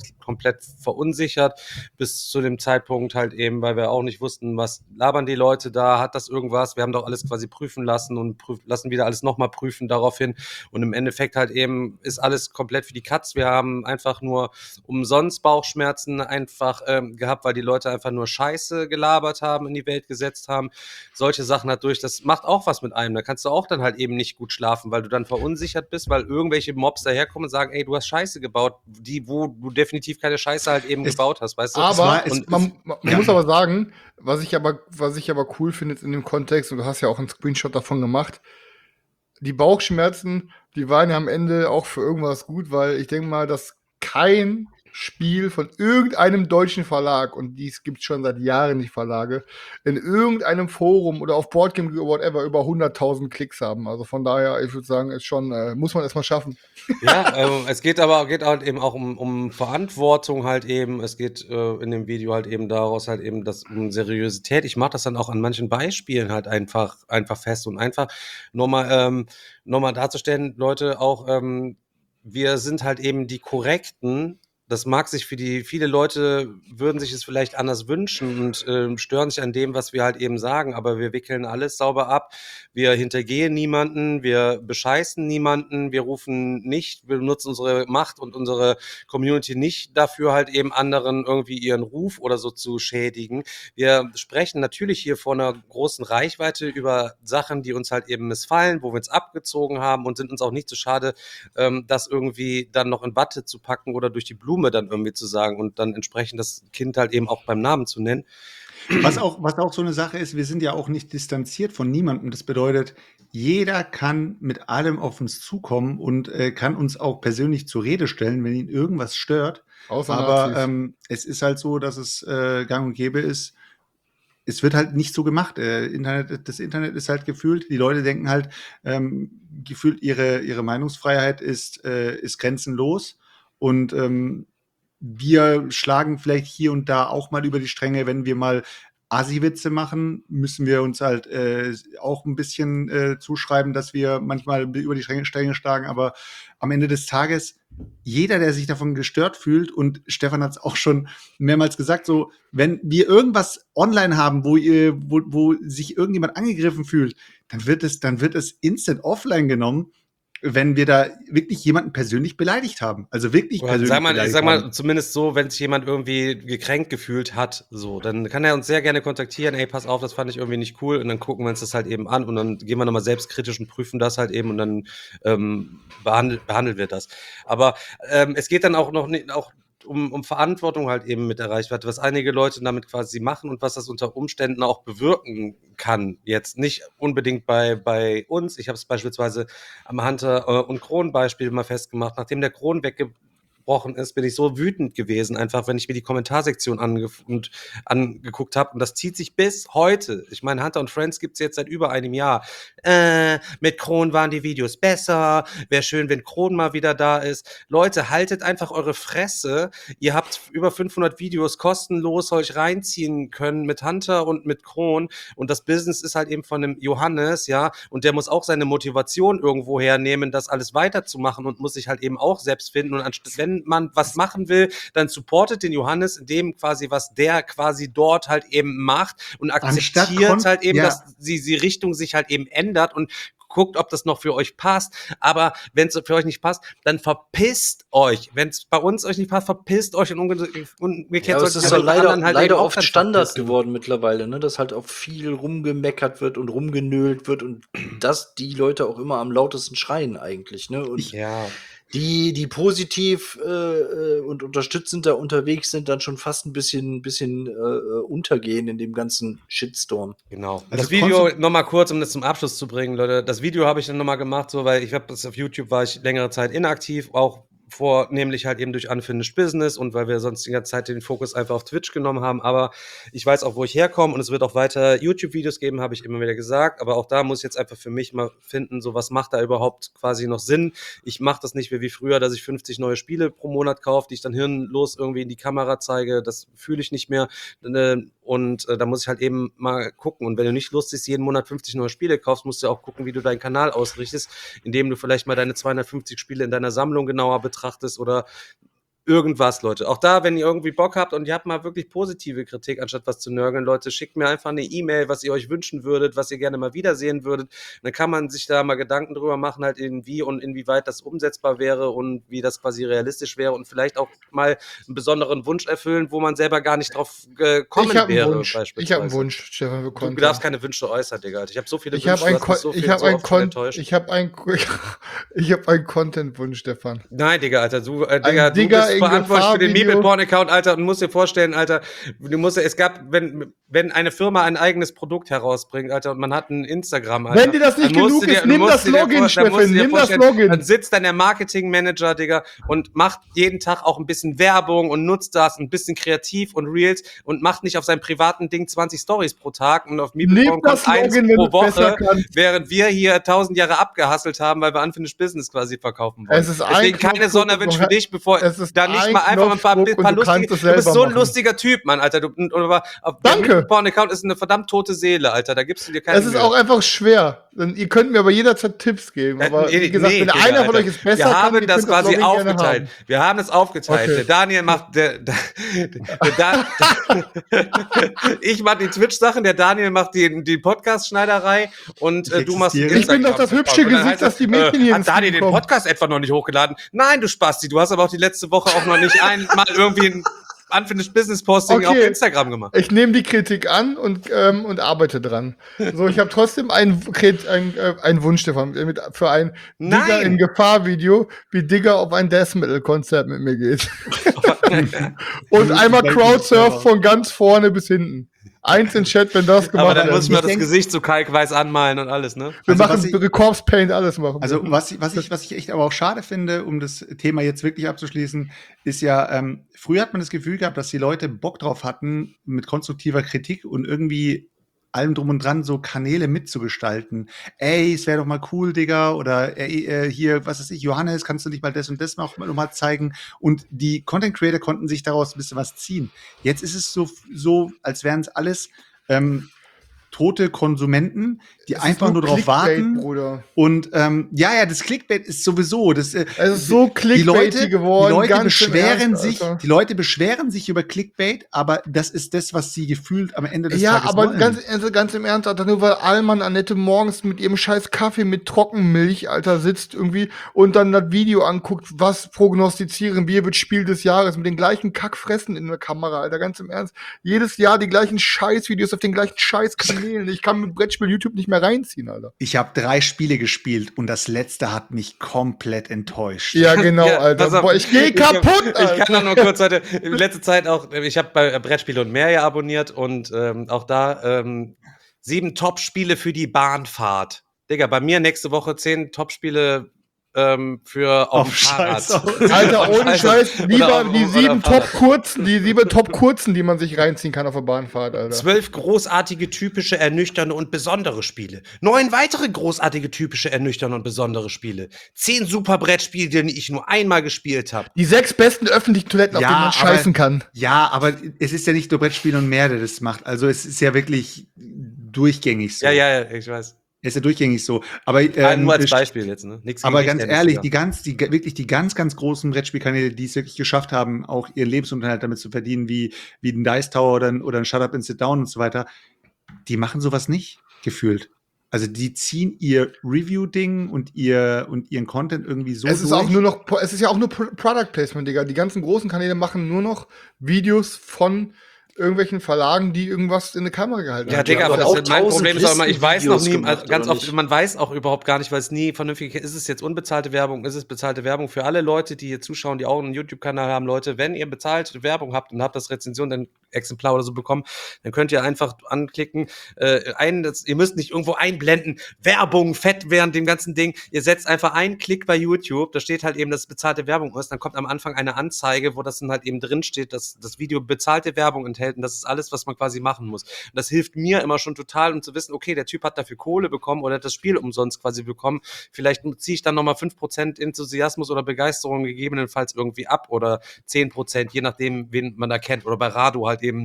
verunsichert, bis zu dem Zeitpunkt halt eben, weil wir auch nicht wussten, was labern die Leute da, hat das irgendwas, wir haben doch alles quasi prüfen lassen und lassen wieder alles nochmal prüfen daraufhin und im Endeffekt halt eben ist alles komplett für die Katz. Wir haben einfach nur umsonst Bauchschmerzen einfach gehabt, weil die Leute einfach nur Scheiße gelabert haben, in die Welt gesetzt haben. Solche Sachen durch, das macht auch was mit einem. Da kannst du auch dann halt eben nicht gut schlafen, weil du dann verunsichert bist, weil irgendwelche Mobs daherkommen und sagen, ey, du hast Scheiße gebaut, wo du definitiv keine Scheiße halt eben gebaut hast, weißt du? Aber man muss aber sagen, was ich aber cool finde in dem Kontext, und du hast ja auch einen Screenshot davon gemacht, die Bauchschmerzen, die waren ja am Ende auch für irgendwas gut, weil ich denke mal, dass kein Spiel von irgendeinem deutschen Verlag, und dies gibt es schon seit Jahren, die Verlage, in irgendeinem Forum oder auf Boardgame oder whatever über 100.000 Klicks haben. Also von daher, ich würde sagen, ist schon, muss man erstmal schaffen. Ja, es geht halt eben auch um Verantwortung halt eben. Es geht in dem Video halt eben daraus halt eben um Seriosität. Ich mache das dann auch an manchen Beispielen halt einfach fest und einfach nochmal darzustellen, Leute, auch wir sind halt eben die Korrekten. Das mag sich viele Leute würden sich es vielleicht anders wünschen und stören sich an dem, was wir halt eben sagen, aber wir wickeln alles sauber ab. Wir hintergehen niemanden, wir bescheißen niemanden, wir nutzen unsere Macht und unsere Community nicht dafür, halt eben anderen irgendwie ihren Ruf oder so zu schädigen. Wir sprechen natürlich hier vor einer großen Reichweite über Sachen, die uns halt eben missfallen, wo wir uns abgezogen haben und sind uns auch nicht so schade, das irgendwie dann noch in Watte zu packen oder durch die Blume dann irgendwie zu sagen und dann entsprechend das Kind halt eben auch beim Namen zu nennen. Was auch so eine Sache ist, wir sind ja auch nicht distanziert von niemandem. Das bedeutet, jeder kann mit allem auf uns zukommen und kann uns auch persönlich zur Rede stellen, wenn ihn irgendwas stört. Aber es ist halt so, dass es gang und gäbe ist. Es wird halt nicht so gemacht. Das Internet ist halt gefühlt, die Leute denken halt, gefühlt ihre Meinungsfreiheit ist grenzenlos und wir schlagen vielleicht hier und da auch mal über die Stränge, wenn wir mal Assi-Witze machen, müssen wir uns halt auch ein bisschen zuschreiben, dass wir manchmal über die Stränge schlagen, aber am Ende des Tages, jeder, der sich davon gestört fühlt, und Stefan hat es auch schon mehrmals gesagt, so, wenn wir irgendwas online haben, wo sich irgendjemand angegriffen fühlt, dann wird es instant offline genommen, wenn wir da wirklich jemanden persönlich beleidigt haben. Also wirklich persönlich beleidigt sag mal, zumindest so, wenn sich jemand irgendwie gekränkt gefühlt hat, so, dann kann er uns sehr gerne kontaktieren. Ey, pass auf, das fand ich irgendwie nicht cool. Und dann gucken wir uns das halt eben an und dann gehen wir nochmal selbstkritisch und prüfen das halt eben und dann behandeln wir das. Aber es geht dann auch um Verantwortung halt eben mit der Reichweite, was einige Leute damit quasi machen und was das unter Umständen auch bewirken kann. Jetzt nicht unbedingt bei uns. Ich habe es beispielsweise am Hunter- und Kron-Beispiel mal festgemacht. Nachdem der Kron weggebrochen ist, bin ich so wütend gewesen, einfach, wenn ich mir die Kommentarsektion angeguckt habe. Und das zieht sich bis heute. Ich meine, Hunter und Friends gibt es jetzt seit über einem Jahr. Mit Kron waren die Videos besser. Wäre schön, wenn Kron mal wieder da ist. Leute, haltet einfach eure Fresse. Ihr habt über 500 Videos kostenlos euch reinziehen können mit Hunter und mit Kron. Und das Business ist halt eben von dem Johannes, ja. Und der muss auch seine Motivation irgendwo hernehmen, das alles weiterzumachen und muss sich halt eben auch selbst finden. Und wenn man was machen will, dann supportet den Johannes in dem quasi, was der quasi dort halt eben macht und akzeptiert halt eben, dass die Richtung sich halt eben ändert und guckt, ob das noch für euch passt. Aber wenn es für euch nicht passt, dann verpisst euch. Wenn es bei uns euch nicht passt, verpisst euch und umgekehrt. Das ist leider oft Standard geworden mittlerweile, ne? Dass halt auch viel rumgemeckert wird und rumgenölt wird und dass die Leute auch immer am lautesten schreien eigentlich, ne? Und die positiv und unterstützend da unterwegs sind, dann schon fast ein bisschen untergehen in dem ganzen Shitstorm. Genau. Also das Video nochmal kurz, um das zum Abschluss zu bringen, Leute. Das Video habe ich dann nochmal gemacht, so, weil ich habe das auf YouTube, war ich längere Zeit inaktiv, auch vornehmlich halt eben durch Unfinished Business und weil wir sonst die ganze Zeit den Fokus einfach auf Twitch genommen haben, aber ich weiß auch, wo ich herkomme und es wird auch weiter YouTube-Videos geben, habe ich immer wieder gesagt, aber auch da muss ich jetzt einfach für mich mal finden, so was macht da überhaupt quasi noch Sinn. Ich mache das nicht mehr wie früher, dass ich 50 neue Spiele pro Monat kaufe, die ich dann hirnlos irgendwie in die Kamera zeige, das fühle ich nicht mehr und da muss ich halt eben mal gucken und wenn du nicht lustig jeden Monat 50 neue Spiele kaufst, musst du auch gucken, wie du deinen Kanal ausrichtest, indem du vielleicht mal deine 250 Spiele in deiner Sammlung genauer betrachtest oder irgendwas, Leute. Auch da, wenn ihr irgendwie Bock habt und ihr habt mal wirklich positive Kritik, anstatt was zu nörgeln, Leute, schickt mir einfach eine E-Mail, was ihr euch wünschen würdet, was ihr gerne mal wiedersehen würdet. Und dann kann man sich da mal Gedanken drüber machen, halt wie und inwieweit das umsetzbar wäre und wie das quasi realistisch wäre und vielleicht auch mal einen besonderen Wunsch erfüllen, wo man selber gar nicht drauf gekommen wäre. Ich habe einen Wunsch, Stefan. Du darfst keine Wünsche äußern, Digga. Ich habe so viele Wünsche, ich habe einen Content-Wunsch, Stefan. Nein, Digga, Alter, du bist verantwortlich für den Meepleporn-Account, Alter, und musst dir vorstellen, Alter, es gab, wenn eine Firma ein eigenes Produkt herausbringt, Alter, und man hat ein Instagram, Alter. Wenn dir das nicht genug ist, nimm das Login, Stefan, nimm das Login. Dann sitzt dann der Marketing-Manager, Digga, und macht jeden Tag auch ein bisschen Werbung und nutzt das ein bisschen kreativ und Reels und macht nicht auf seinem privaten Ding 20 Stories pro Tag und auf Meepleporn kommt eins pro Woche, während wir hier 1000 Jahre abgehasselt haben, weil wir Unfinished Business quasi verkaufen wollen. Deswegen keine Sonderwünsche für dich, bevor da nicht mal einfach ein paar lustige. Du bist so ein lustiger Typ, Mann, Alter. Danke. Der Account ist eine verdammt tote Seele, Alter. Da gibst du dir keine Es ist auch einfach schwer. Ihr könnt mir aber jederzeit Tipps geben. Aber wie gesagt, wenn einer von euch es besser kann, wir haben das quasi aufgeteilt. Wir haben es aufgeteilt. Okay. Der Daniel macht ich mache die Twitch-Sachen, der Daniel macht die Podcast-Schneiderei und du machst Ich bin doch das hübsche Gesicht, das die Mädchen hier hat Daniel den Podcast etwa noch nicht hochgeladen? Nein, du Spasti, du hast aber auch die letzte Woche auch noch nicht einmal irgendwie ein Unfinished Business Posting auf Instagram gemacht. Ich nehme die Kritik an und arbeite dran. So, ich habe trotzdem einen Wunsch, Stefan, für ein Digger in Gefahr-Video, wie Digger auf ein Death Metal-Konzert mit mir geht. Und einmal Crowdsurf von ganz vorne bis hinten. Eins in Chat, wenn das gemacht wird. Aber dann muss man das Gesicht so kalkweiß anmalen und alles, ne? Wir machen Corpse Paint, alles machen. Also was ich echt aber auch schade finde, um das Thema jetzt wirklich abzuschließen, ist ja, früher hat man das Gefühl gehabt, dass die Leute Bock drauf hatten, mit konstruktiver Kritik und irgendwie allem drum und dran so Kanäle mitzugestalten. Ey, es wäre doch mal cool, Digga, oder hier, was weiß ich, Johannes, kannst du nicht mal das und das noch mal zeigen? Und die Content Creator konnten sich daraus ein bisschen was ziehen. Jetzt ist es so als wären es alles tote Konsumenten, die Das einfach ist nur drauf Clickbait, warten. Bruder. Und das Clickbait ist sowieso. Es ist so clickbaity geworden. Die Leute beschweren sich über Clickbait, aber das ist das, was sie gefühlt am Ende des Tages wollen. Ja, aber ganz im Ernst, Alter, nur weil Alman Annette morgens mit ihrem scheiß Kaffee mit Trockenmilch, Alter, sitzt irgendwie und dann das Video anguckt, was prognostizieren wir wird Spiel des Jahres mit den gleichen Kackfressen in der Kamera, Alter, ganz im Ernst. Jedes Jahr die gleichen Scheißvideos auf den gleichen Scheißkanälen. Ich kann mit Brettspiel YouTube nicht mehr reinziehen, Alter. Ich habe 3 Spiele gespielt und das letzte hat mich komplett enttäuscht. Ja, genau, Alter. Boah, ich gehe kaputt, Alter. Ich kann auch nur kurz heute, in letzter Zeit auch, ich habe bei Brettspiele und mehr ja abonniert und auch da 7 Top-Spiele für die Bahnfahrt. Digga, bei mir nächste Woche 10 Top-Spiele für auf dem Fahrrad. Alter, ohne Scheiß, lieber die 7 Top-Kurzen, die man sich reinziehen kann auf der Bahnfahrt, Alter. 12 großartige, typische, ernüchternde und besondere Spiele. 9 weitere großartige, typische, ernüchternde und besondere Spiele. 10 super Brettspiele, die ich nur einmal gespielt habe. Die 6 besten öffentlichen Toiletten, auf denen man scheißen kann. Ja, aber es ist ja nicht nur Brettspiele und mehr, der das macht. Also es ist ja wirklich durchgängig so. Ja, ich weiß. Ist ja durchgängig so. Aber nur als Beispiel jetzt, ne? Aber ganz ehrlich, die ganz großen Brettspielkanäle, die es wirklich geschafft haben, auch ihren Lebensunterhalt damit zu verdienen, wie ein Dice Tower oder ein Shut Up and Sit Down und so weiter, die machen sowas nicht, gefühlt. Also die ziehen ihr Review-Ding und ihren Content irgendwie so es ist ja auch nur Product Placement, Digga. Die ganzen großen Kanäle machen nur noch Videos von irgendwelchen Verlagen, die irgendwas in eine Kamera gehalten haben. Ja, Digga, aber mein Problem ist auch immer, ich weiß noch nie, ganz oft, man weiß auch überhaupt gar nicht, weil es nie vernünftig ist. Ist es jetzt unbezahlte Werbung? Ist es bezahlte Werbung für alle Leute, die hier zuschauen, die auch einen YouTube-Kanal haben? Leute, wenn ihr bezahlte Werbung habt und habt das Rezension, dann Exemplar oder so bekommen, dann könnt ihr einfach anklicken, ihr müsst nicht irgendwo einblenden, Werbung, fett während dem ganzen Ding. Ihr setzt einfach einen Klick bei YouTube, da steht halt eben, dass es bezahlte Werbung ist, dann kommt am Anfang eine Anzeige, wo das dann halt eben drin steht, dass das Video bezahlte Werbung enthält und das ist alles, was man quasi machen muss. Und das hilft mir immer schon total, um zu wissen, okay, der Typ hat dafür Kohle bekommen oder das Spiel umsonst quasi bekommen. Vielleicht ziehe ich dann nochmal 5% Enthusiasmus oder Begeisterung gegebenenfalls irgendwie ab oder 10%, je nachdem, wen man da kennt. Oder bei Radu halt eben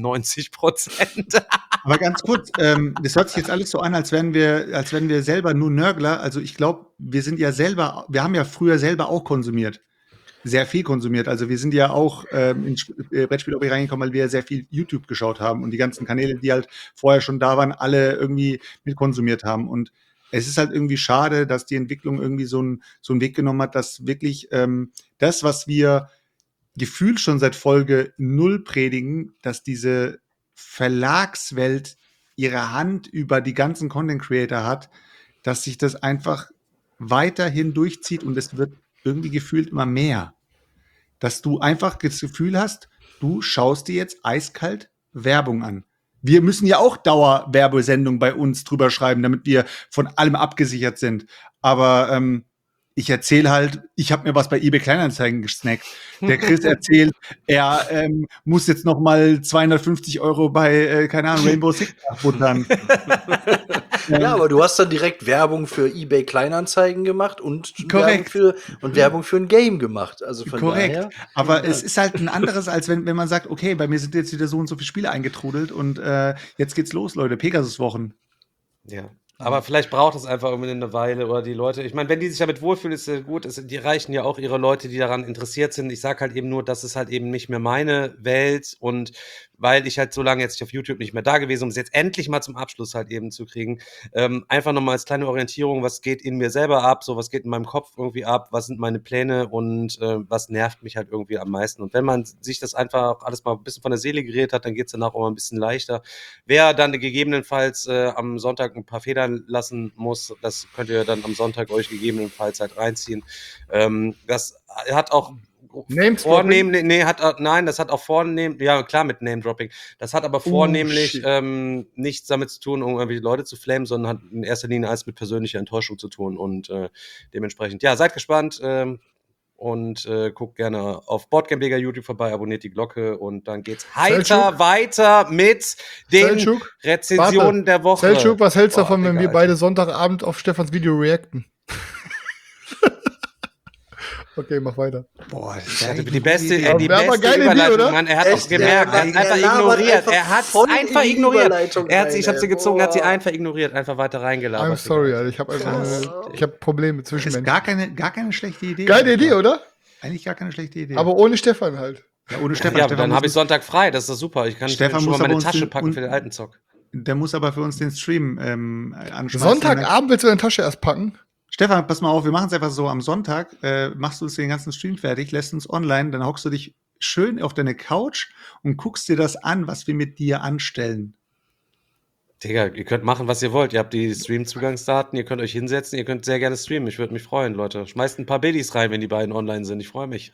90%. Aber ganz kurz, das hört sich jetzt alles so an, als wären wir selber nur Nörgler. Also ich glaube, wir haben ja früher selber auch konsumiert. Sehr viel konsumiert. Also wir sind ja auch ins Brettspiel-Hobby reingekommen, weil wir sehr viel YouTube geschaut haben und die ganzen Kanäle, die halt vorher schon da waren, alle irgendwie mit konsumiert haben. Und es ist halt irgendwie schade, dass die Entwicklung irgendwie so einen Weg genommen hat, dass wirklich das, was wir gefühlt schon seit Folge 0 predigen, dass diese Verlagswelt ihre Hand über die ganzen Content-Creator hat, dass sich das einfach weiterhin durchzieht und es wird irgendwie gefühlt immer mehr. Dass du einfach das Gefühl hast, du schaust dir jetzt eiskalt Werbung an. Wir müssen ja auch Dauerwerbesendungen bei uns drüber schreiben, damit wir von allem abgesichert sind. Aber ich erzähle halt, ich habe mir was bei eBay Kleinanzeigen gesnackt. Der Chris erzählt, er muss jetzt noch mal 250 € bei, keine Ahnung, Rainbow Six buttern. Ja, aber du hast dann direkt Werbung für eBay Kleinanzeigen gemacht und Werbung für ein Game gemacht. Also von daher. Aber es ist halt ein anderes, als wenn man sagt, okay, bei mir sind jetzt wieder so und so viele Spiele eingetrudelt und jetzt geht's los, Leute, Pegasus-Wochen. Ja. Aber vielleicht braucht es einfach irgendwie eine Weile oder die Leute, ich meine, wenn die sich damit wohlfühlen, ist ja gut, die reichen ja auch ihre Leute, die daran interessiert sind. Ich sage halt eben nur, das ist halt eben nicht mehr meine Welt und weil ich halt so lange jetzt nicht auf YouTube nicht mehr da gewesen, um es jetzt endlich mal zum Abschluss halt eben zu kriegen, einfach nochmal als kleine Orientierung, was geht in mir selber ab, so was geht in meinem Kopf irgendwie ab, was sind meine Pläne und was nervt mich halt irgendwie am meisten. Und wenn man sich das einfach alles mal ein bisschen von der Seele geredet hat, dann geht es danach auch mal ein bisschen leichter. Wer dann gegebenenfalls am Sonntag ein paar Federn lassen muss, das könnt ihr dann am Sonntag euch gegebenenfalls halt reinziehen. Das hat auch das hat auch vornehmlich, ja klar mit Name-Dropping, das hat aber vornehmlich nichts damit zu tun, um irgendwie Leute zu flamen, sondern hat in erster Linie alles mit persönlicher Enttäuschung zu tun und dementsprechend, ja, seid gespannt und guckt gerne auf Boardgamepleger YouTube vorbei, abonniert die Glocke und dann geht's weiter mit den Rezensionen der Woche. Selchuk, was hältst du davon, wenn wir beide Sonntagabend auf Stefans Video reacten? Okay, mach weiter. Boah, Die beste Aber geile Überleitung, Idee, oder? Mann. Er hat es gemerkt. Er hat einfach ignoriert. Er hat es einfach ignoriert. Ich habe sie gezogen, hat sie einfach ignoriert. Einfach weiter reingelabert. I'm sorry, Alter. Ich habe Probleme zwischen Das ist Menschen. gar keine schlechte Idee. Geile Idee, oder? Eigentlich gar keine schlechte Idee. Aber ohne Stefan halt. ja, ohne Stefan. Ja, Stefan dann muss- habe ich Sonntag frei. Das ist doch super. Ich kann Stefan schon muss mal meine aber uns Tasche den- packen für den alten Zock. Der muss aber für uns den Stream anschmeißen. Sonntagabend willst du deine Tasche erst packen? Stefan, pass mal auf, wir machen es einfach so. Am Sonntag machst du uns den ganzen Stream fertig, lässt uns online, dann hockst du dich schön auf deine Couch und guckst dir das an, was wir mit dir anstellen. Digga, ihr könnt machen, was ihr wollt. Ihr habt die Stream-Zugangsdaten, ihr könnt euch hinsetzen, ihr könnt sehr gerne streamen. Ich würde mich freuen, Leute. Schmeißt ein paar Biddies rein, wenn die beiden online sind. Ich freue mich.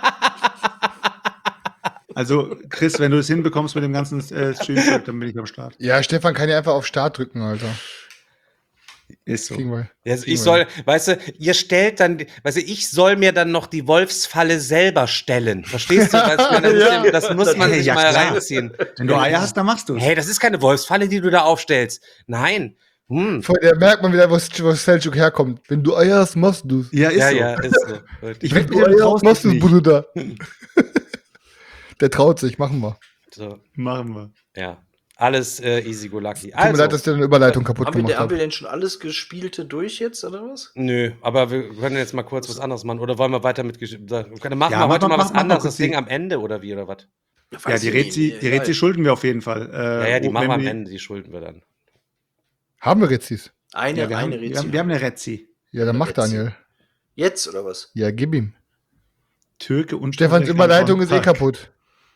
Also, Chris, wenn du es hinbekommst mit dem ganzen Stream, dann bin ich am Start. Ja, Stefan kann ja einfach auf Start drücken, Alter. Ist so. Kriegen wir. Ja, ihr stellt dann, ich soll mir dann noch die Wolfsfalle selber stellen. Verstehst du? Das muss man sich Ja, mal klar. reinziehen. Wenn du Eier hast, dann machst du es. Hey, das ist keine Wolfsfalle, die du da aufstellst. Nein. Da merkt man wieder, wo Selçuk herkommt. Wenn du Eier hast, machst du's. Ja, ist so. Ja, ist so. Ich Wenn will du Eier hast, machst du's, nicht. Bruder. Der traut sich, machen wir. So, Machen wir. ja. Alles easy go lucky. Tut mir leid, dass der eine Überleitung kaputt Haben wir gemacht hat. denn schon alles Gespielte durch jetzt, oder was? Nö, aber wir können jetzt mal kurz was anderes machen. Oder wollen wir weiter mit machen Ja, wir heute mal was mach mal anderes, kurz das Ding die- am Ende oder wie, oder was? Ja, die Rezi schulden wir auf jeden Fall. Ja, die machen wir am wenn Ende, die schulden wir dann. Haben wir Rezis? Eine wir haben eine Rezi. Ja, dann mach Rezi. Daniel. Jetzt, oder was? Ja, gib ihm. Türke und Stefans Überleitung ist eh kaputt.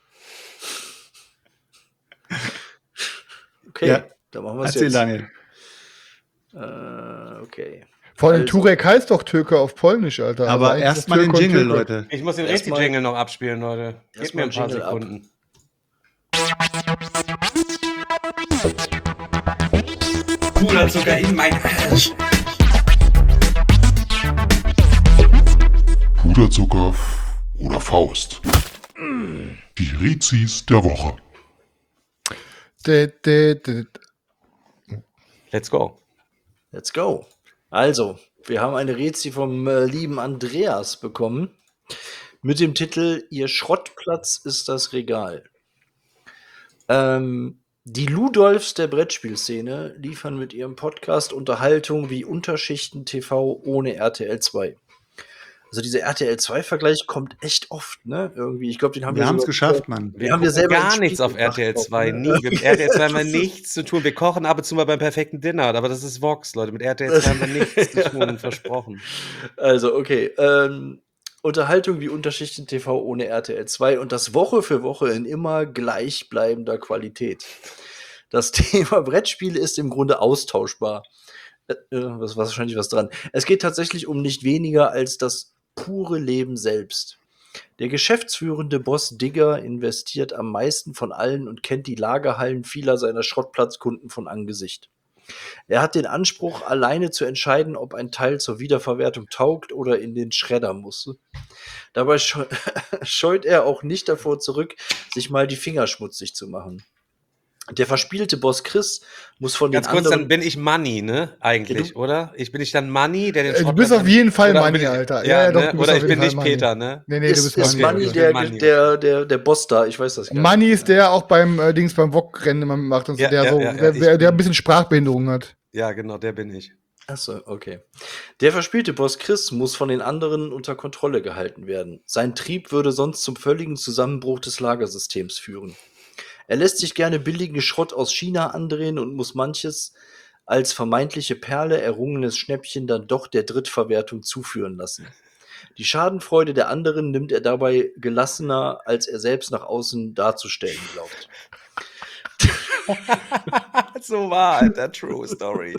Okay, Ja. dann machen wir es Erzähl, jetzt. Daniel. Okay. Vor allem Also- Turek heißt doch Türke auf Polnisch, Alter. Aber eigentlich erstmal ist den Türke und Jingle, Türke. Leute. Ich muss den Erstmal- Rezi-Jingle noch abspielen, Leute. Gebt mir Erstmal ein paar Jingle ab. Sekunden. Puderzucker in mein Arsch. Puderzucker oder Faust. Die Rezis der Woche. Let's go. Let's go. Also, wir haben eine Rezi vom lieben Andreas bekommen mit dem Titel Ihr Schrottplatz ist das Regal. Die Ludolfs der Brettspielszene liefern mit ihrem Podcast Unterhaltung wie Unterschichten TV ohne RTL 2. Also dieser RTL 2-Vergleich kommt echt oft, ne? Irgendwie, ich glaube, den haben Wir haben es sogar- geschafft, Mann. Wir haben ja selber gar ins nichts Spiel auf gebracht RTL auch, 2, ne? nie. Mit RTL 2 haben wir nichts zu tun. Wir kochen ab und zu mal beim perfekten Dinner, aber das ist Vox, Leute. Mit RTL 2 haben wir nichts zu tun, versprochen. Also, okay. Unterhaltung wie Unterschichten TV ohne RTL 2 und das Woche für Woche in immer gleichbleibender Qualität. Das Thema Brettspiele ist im Grunde austauschbar. Was wahrscheinlich was dran. Es geht tatsächlich um nicht weniger als das pure Leben selbst. Der geschäftsführende Boss Digger investiert am meisten von allen und kennt die Lagerhallen vieler seiner Schrottplatzkunden von Angesicht. Er hat den Anspruch, alleine zu entscheiden, ob ein Teil zur Wiederverwertung taugt oder in den Schredder muss. Dabei scheut er auch nicht davor zurück, sich mal die Finger schmutzig zu machen. Der verspielte Boss Chris muss von Ganz den kurz, anderen... dann bin ich Money, ne? Eigentlich, Ja, oder? Bin ich dann Money, der den Du Schrottplatz bist auf jeden Fall oder Money, bin ich- Alter. Ja, doch, ne? du bist Oder auf ich jeden bin Fall nicht Money. Peter, ne? Nee, du bist ist Money Ich bin der, Money. der Boss da? Ich weiß das gar nicht. Money ist der auch beim beim Wok-Rennen immer macht und so, Ja, der ja, so, ja, ja, der ein bisschen Sprachbehinderung hat. Ja, genau, der bin ich. Achso, okay. Der verspielte Boss Chris muss von den anderen unter Kontrolle gehalten werden. Sein Trieb würde sonst zum völligen Zusammenbruch des Lagersystems führen. Er lässt sich gerne billigen Schrott aus China andrehen und muss manches als vermeintliche Perle errungenes Schnäppchen dann doch der Drittverwertung zuführen lassen. Die Schadenfreude der anderen nimmt er dabei gelassener, als er selbst nach außen darzustellen glaubt. So war, Alter, true story.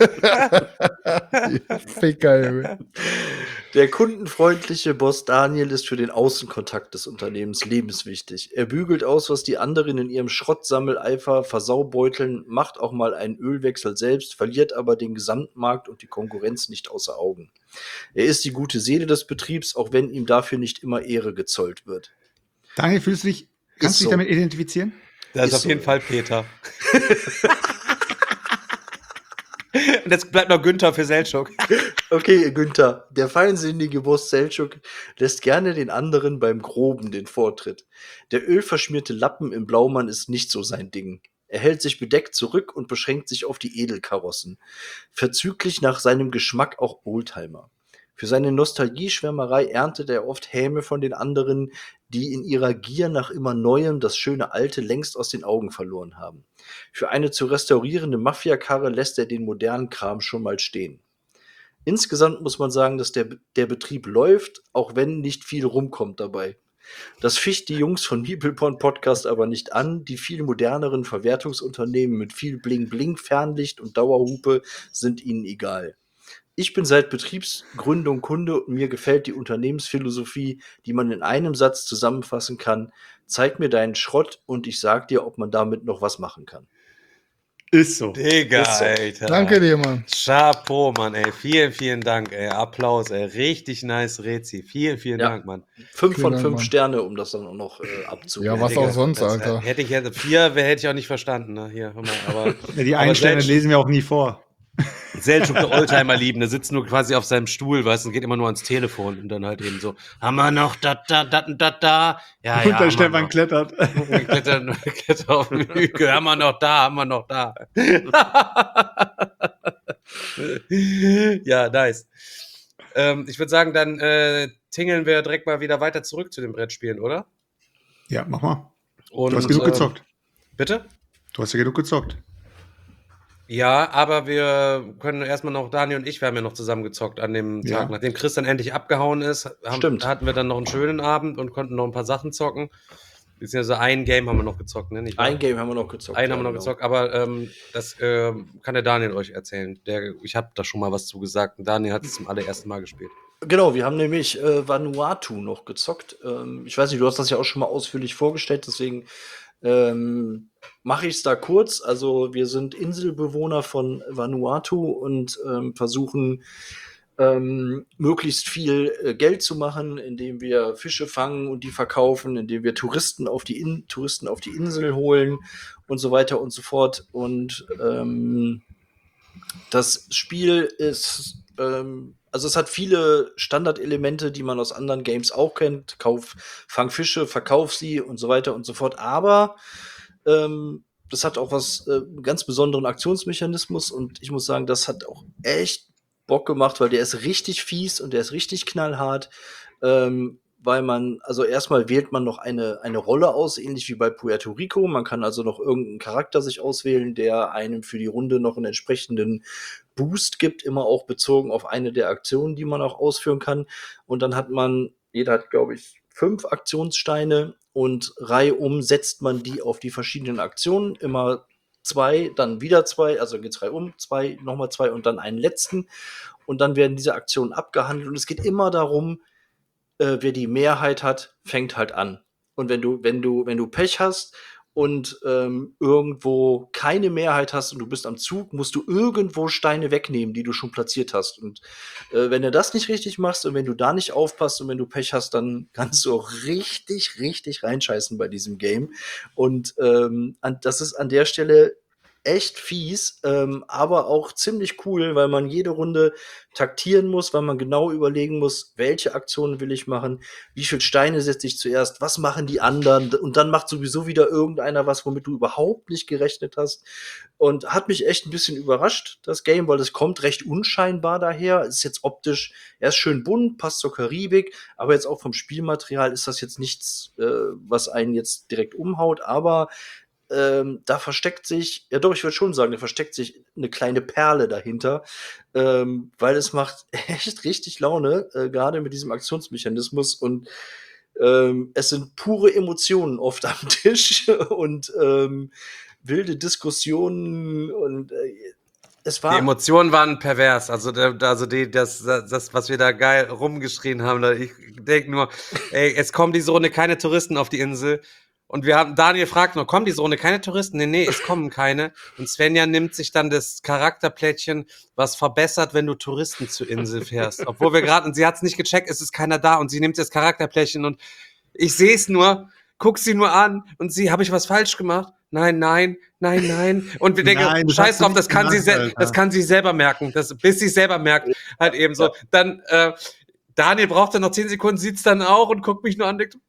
Ficker, Junge. Der kundenfreundliche Boss Daniel ist für den Außenkontakt des Unternehmens lebenswichtig. Er bügelt aus, was die anderen in ihrem Schrottsammeleifer versaubeuteln, macht auch mal einen Ölwechsel selbst, verliert aber den Gesamtmarkt und die Konkurrenz nicht außer Augen. Er ist die gute Seele des Betriebs, auch wenn ihm dafür nicht immer Ehre gezollt wird. Daniel, kannst du dich so. damit identifizieren? Das ist Ist auf so. jeden Fall Peter. Und jetzt bleibt noch Günther für Selçuk. Okay, Günther, der feinsinnige Boss Selçuk lässt gerne den anderen beim Groben den Vortritt. Der ölverschmierte Lappen im Blaumann ist nicht so sein Ding. Er hält sich bedeckt zurück und beschränkt sich auf die Edelkarossen. Verzüglich nach seinem Geschmack auch Oldtimer. Für seine Nostalgieschwärmerei erntet er oft Häme von den anderen, die in ihrer Gier nach immer Neuem das schöne Alte längst aus den Augen verloren haben. Für eine zu restaurierende Mafiakarre lässt er den modernen Kram schon mal stehen. Insgesamt muss man sagen, dass der Betrieb läuft, auch wenn nicht viel rumkommt dabei. Das ficht die Jungs von Meepleporn Podcast aber nicht an. Die viel moderneren Verwertungsunternehmen mit viel Bling-Bling, Fernlicht und Dauerhupe sind ihnen egal. Ich bin seit Betriebsgründung Kunde und mir gefällt die Unternehmensphilosophie, die man in einem Satz zusammenfassen kann. Zeig mir deinen Schrott und ich sag dir, ob man damit noch was machen kann. Ist so. Digga, Ist so. Alter. Danke dir, Mann. Chapeau, Mann, ey. Vielen, vielen Dank, ey. Applaus, ey. Richtig nice Rezi. Vielen, vielen Ja. Dank, Mann. 5 von Vielen Dank, 5 Mann. Sterne, um das dann auch noch abzugeben. Ja, was auch sonst, das, Alter. Hätte ich jetzt 4, hätte ich auch nicht verstanden, ne? Hier, hör mal, aber. Ja, die Einstände lesen wir auch nie vor. Selçuk, der Oldtimer-Liebende, sitzt nur quasi auf seinem Stuhl, weißt du, und geht immer nur ans Telefon und dann halt eben so, haben wir noch da. Ja, Und der Stefan klettert. Klettert auf den Hügel, haben wir noch da. Ja, nice. Ich würde sagen, dann tingeln wir direkt mal wieder weiter zurück zu den Brettspielen, oder? Ja, mach mal. Und, Du hast genug gezockt. Bitte? Du hast ja genug gezockt. Ja, aber wir können erstmal noch, Daniel und ich, wir haben ja noch zusammen gezockt an dem Ja. Tag. Nachdem Chris dann endlich abgehauen ist, Stimmt. hatten wir dann noch einen schönen Abend und konnten noch ein paar Sachen zocken. Beziehungsweise ein Game haben wir noch gezockt, ne? Nicht wahr? Ein Game haben wir noch gezockt. Einen haben wir noch genau. gezockt, aber das kann der Daniel euch erzählen. Ich habe da schon mal was zu gesagt. Und Daniel hat es zum allerersten Mal gespielt. Genau, wir haben nämlich Vanuatu noch gezockt. Ich weiß nicht, du hast das ja auch schon mal ausführlich vorgestellt, deswegen mache ich es da kurz. Also wir sind Inselbewohner von Vanuatu und versuchen möglichst viel Geld zu machen, indem wir Fische fangen und die verkaufen, indem wir Touristen auf die Insel holen und so weiter und so fort. Und das Spiel ist also es hat viele Standardelemente, die man aus anderen Games auch kennt. Fang Fische, verkauf sie und so weiter und so fort. Aber das hat auch einen ganz besonderen Aktionsmechanismus und ich muss sagen, das hat auch echt Bock gemacht, weil der ist richtig fies und der ist richtig knallhart. Weil also erstmal wählt man noch eine Rolle aus, ähnlich wie bei Puerto Rico. Man kann also noch irgendeinen Charakter sich auswählen, der einem für die Runde noch einen entsprechenden Boost gibt, immer auch bezogen auf eine der Aktionen, die man auch ausführen kann. Und dann jeder hat, glaube ich, 5 Aktionssteine und reihum setzt man die auf die verschiedenen Aktionen. Immer 2, dann wieder 2, also geht's reihum, 2, nochmal 2 und dann einen letzten. Und dann werden diese Aktionen abgehandelt und es geht immer darum, wer die Mehrheit hat, fängt halt an. Und wenn du Pech hast und irgendwo keine Mehrheit hast und du bist am Zug, musst du irgendwo Steine wegnehmen, die du schon platziert hast. Und wenn du das nicht richtig machst und wenn du da nicht aufpasst und wenn du Pech hast, dann kannst du auch richtig, richtig reinscheißen bei diesem Game. Und das ist an der Stelle echt fies, aber auch ziemlich cool, weil man jede Runde taktieren muss, weil man genau überlegen muss, welche Aktionen will ich machen, wie viele Steine setze ich zuerst, was machen die anderen und dann macht sowieso wieder irgendeiner was, womit du überhaupt nicht gerechnet hast und hat mich echt ein bisschen überrascht, das Game, weil es kommt recht unscheinbar daher, es ist jetzt optisch, er ist schön bunt, passt zur Karibik, aber jetzt auch vom Spielmaterial ist das jetzt nichts, was einen jetzt direkt umhaut, aber da versteckt sich, ja doch, ich würde schon sagen, da versteckt sich eine kleine Perle dahinter, weil es macht echt richtig Laune, gerade mit diesem Aktionsmechanismus und es sind pure Emotionen oft am Tisch und wilde Diskussionen und es war. Die Emotionen waren pervers, das, was wir da geil rumgeschrien haben, ich denke nur, ey, es kommen diese Runde keine Touristen auf die Insel. Und Daniel fragt noch, kommen diese Runde keine Touristen? Nee, es kommen keine. Und Svenja nimmt sich dann das Charakterplättchen, was verbessert, wenn du Touristen zur Insel fährst. Obwohl und sie hat es nicht gecheckt, es ist keiner da. Und sie nimmt das Charakterplättchen und ich sehe es nur, guck sie nur an und habe ich was falsch gemacht? nein. Und wir denken, Nein, das scheiß hast du drauf, das nicht kann, gemacht, das kann sie selber merken. Bis sie selber merkt, halt eben so. Dann, Daniel braucht dann noch 10 Sekunden, sieht's dann auch und guckt mich nur an und denkt,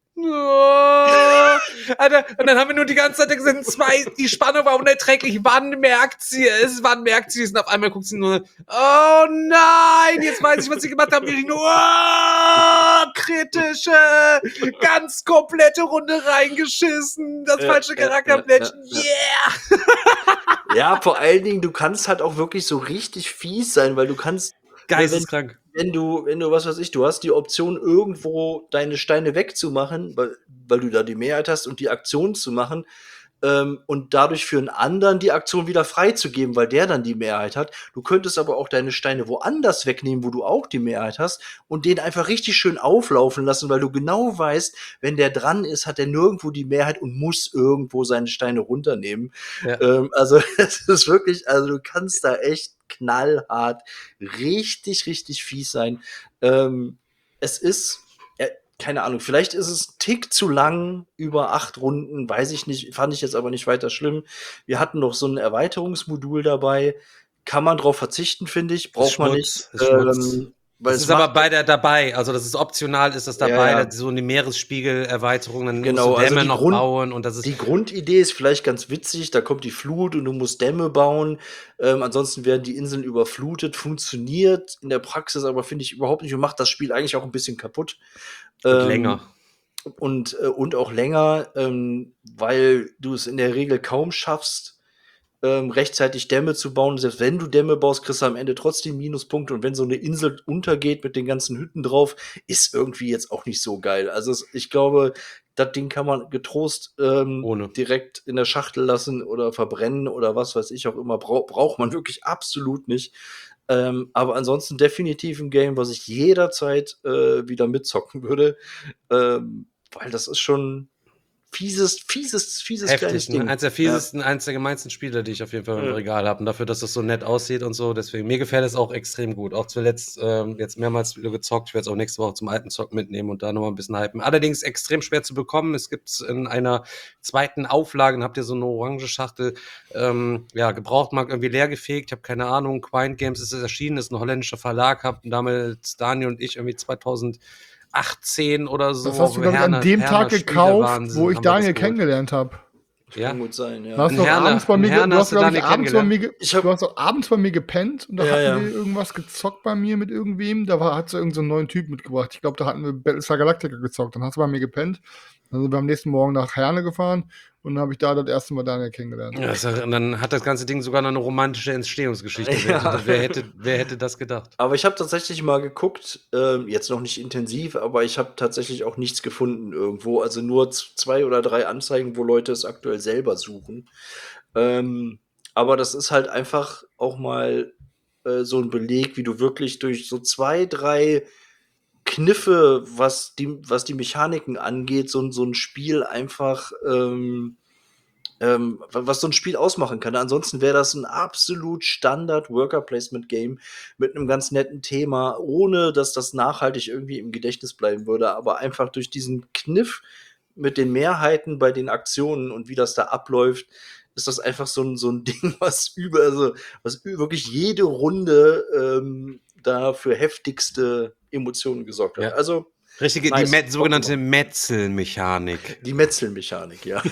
Alter, und dann haben wir nur die ganze Zeit gesehen, die Spannung war unerträglich. Wann merkt sie es? Und auf einmal guckt sie nur, oh nein, jetzt weiß ich, was sie gemacht haben. Und ich nur, kritische, ganz komplette Runde reingeschissen. Das falsche Charakterblättchen, yeah! Ja, vor allen Dingen, du kannst halt auch wirklich so richtig fies sein, weil du kannst. Geisteskrank. Wenn du, was weiß ich, du hast die Option, irgendwo deine Steine wegzumachen, weil du da die Mehrheit hast und die Aktion zu machen, und dadurch für einen anderen die Aktion wieder freizugeben, weil der dann die Mehrheit hat. Du könntest aber auch deine Steine woanders wegnehmen, wo du auch die Mehrheit hast und den einfach richtig schön auflaufen lassen, weil du genau weißt, wenn der dran ist, hat er nirgendwo die Mehrheit und muss irgendwo seine Steine runternehmen. Ja. Also es ist wirklich, also du kannst da echt knallhart richtig, richtig fies sein. Es ist keine Ahnung, vielleicht ist es ein Tick zu lang, über 8 Runden, weiß ich nicht, fand ich jetzt aber nicht weiter schlimm. Wir hatten noch so ein Erweiterungsmodul dabei, kann man drauf verzichten, finde ich, braucht man nicht. Weil das ist aber beide dabei, also das ist optional, ist das dabei, Ja. so eine Meeresspiegelerweiterung, dann Genau, musst du Dämme also noch bauen und das ist die Grundidee ist vielleicht ganz witzig, da kommt die Flut und du musst Dämme bauen, ansonsten werden die Inseln überflutet, funktioniert in der Praxis aber, finde ich, überhaupt nicht und macht das Spiel eigentlich auch ein bisschen kaputt. länger. Und auch länger, weil du es in der Regel kaum schaffst, rechtzeitig Dämme zu bauen. Selbst wenn du Dämme baust, kriegst du am Ende trotzdem Minuspunkte. Und wenn so eine Insel untergeht mit den ganzen Hütten drauf, ist irgendwie jetzt auch nicht so geil. Also ich glaube, das Ding kann man getrost direkt in der Schachtel lassen oder verbrennen oder was weiß ich auch immer. Braucht man wirklich absolut nicht. Aber ansonsten definitiv ein Game, was ich jederzeit wieder mitzocken würde. Weil das ist schon fieses heftig, kleines Ding. Eins der fiesesten, eins der gemeinsten Spiele, die ich auf jeden Fall im Regal habe. Und dafür, dass das so nett aussieht und so. Deswegen, mir gefällt es auch extrem gut. Auch zuletzt jetzt mehrmals wieder gezockt. Ich werde es auch nächste Woche zum alten Zock mitnehmen und da nochmal ein bisschen hypen. Allerdings extrem schwer zu bekommen. Es gibt es in einer zweiten Auflage, dann habt ihr so eine orange Schachtel, Gebrauchtmarkt irgendwie leer gefegt. Ich habe keine Ahnung. Quine Games ist erschienen, ist ein holländischer Verlag. Haben damals Daniel und ich irgendwie 2018 oder so. Das hast du, glaube ich, an dem Tag gekauft, wo ich Daniel kennengelernt habe. Ja. Kann gut sein, ja. Du hast doch abends bei mir, abends bei mir gepennt und da hatten wir irgendwas gezockt bei mir mit irgendwem. Da hat so irgendeinen so einen neuen Typ mitgebracht. Ich glaube, da hatten wir Battlestar Galactica gezockt. Dann hast du bei mir gepennt. Dann sind wir am nächsten Morgen nach Herne gefahren und dann habe ich da das erste Mal Daniel kennengelernt. Ja, und dann hat das ganze Ding sogar noch eine romantische Entstehungsgeschichte. Ja. Wer hätte das gedacht? Aber ich habe tatsächlich mal geguckt, jetzt noch nicht intensiv, aber ich habe tatsächlich auch nichts gefunden irgendwo. Also nur 2 oder 3 Anzeigen, wo Leute es aktuell selber suchen. Aber das ist halt einfach auch mal so ein Beleg, wie du wirklich durch so 2, 3 Kniffe, was die Mechaniken angeht, so ein Spiel einfach, was so ein Spiel ausmachen kann. Ansonsten wäre das ein absolut Standard Worker-Placement-Game mit einem ganz netten Thema, ohne dass das nachhaltig irgendwie im Gedächtnis bleiben würde, aber einfach durch diesen Kniff mit den Mehrheiten bei den Aktionen und wie das da abläuft, ist das einfach so ein Ding, was wirklich jede Runde da für heftigste Emotionen gesorgt hat. Ja. Also richtige, nice. Die sogenannte Metzelmechanik. Die Metzelmechanik, ja.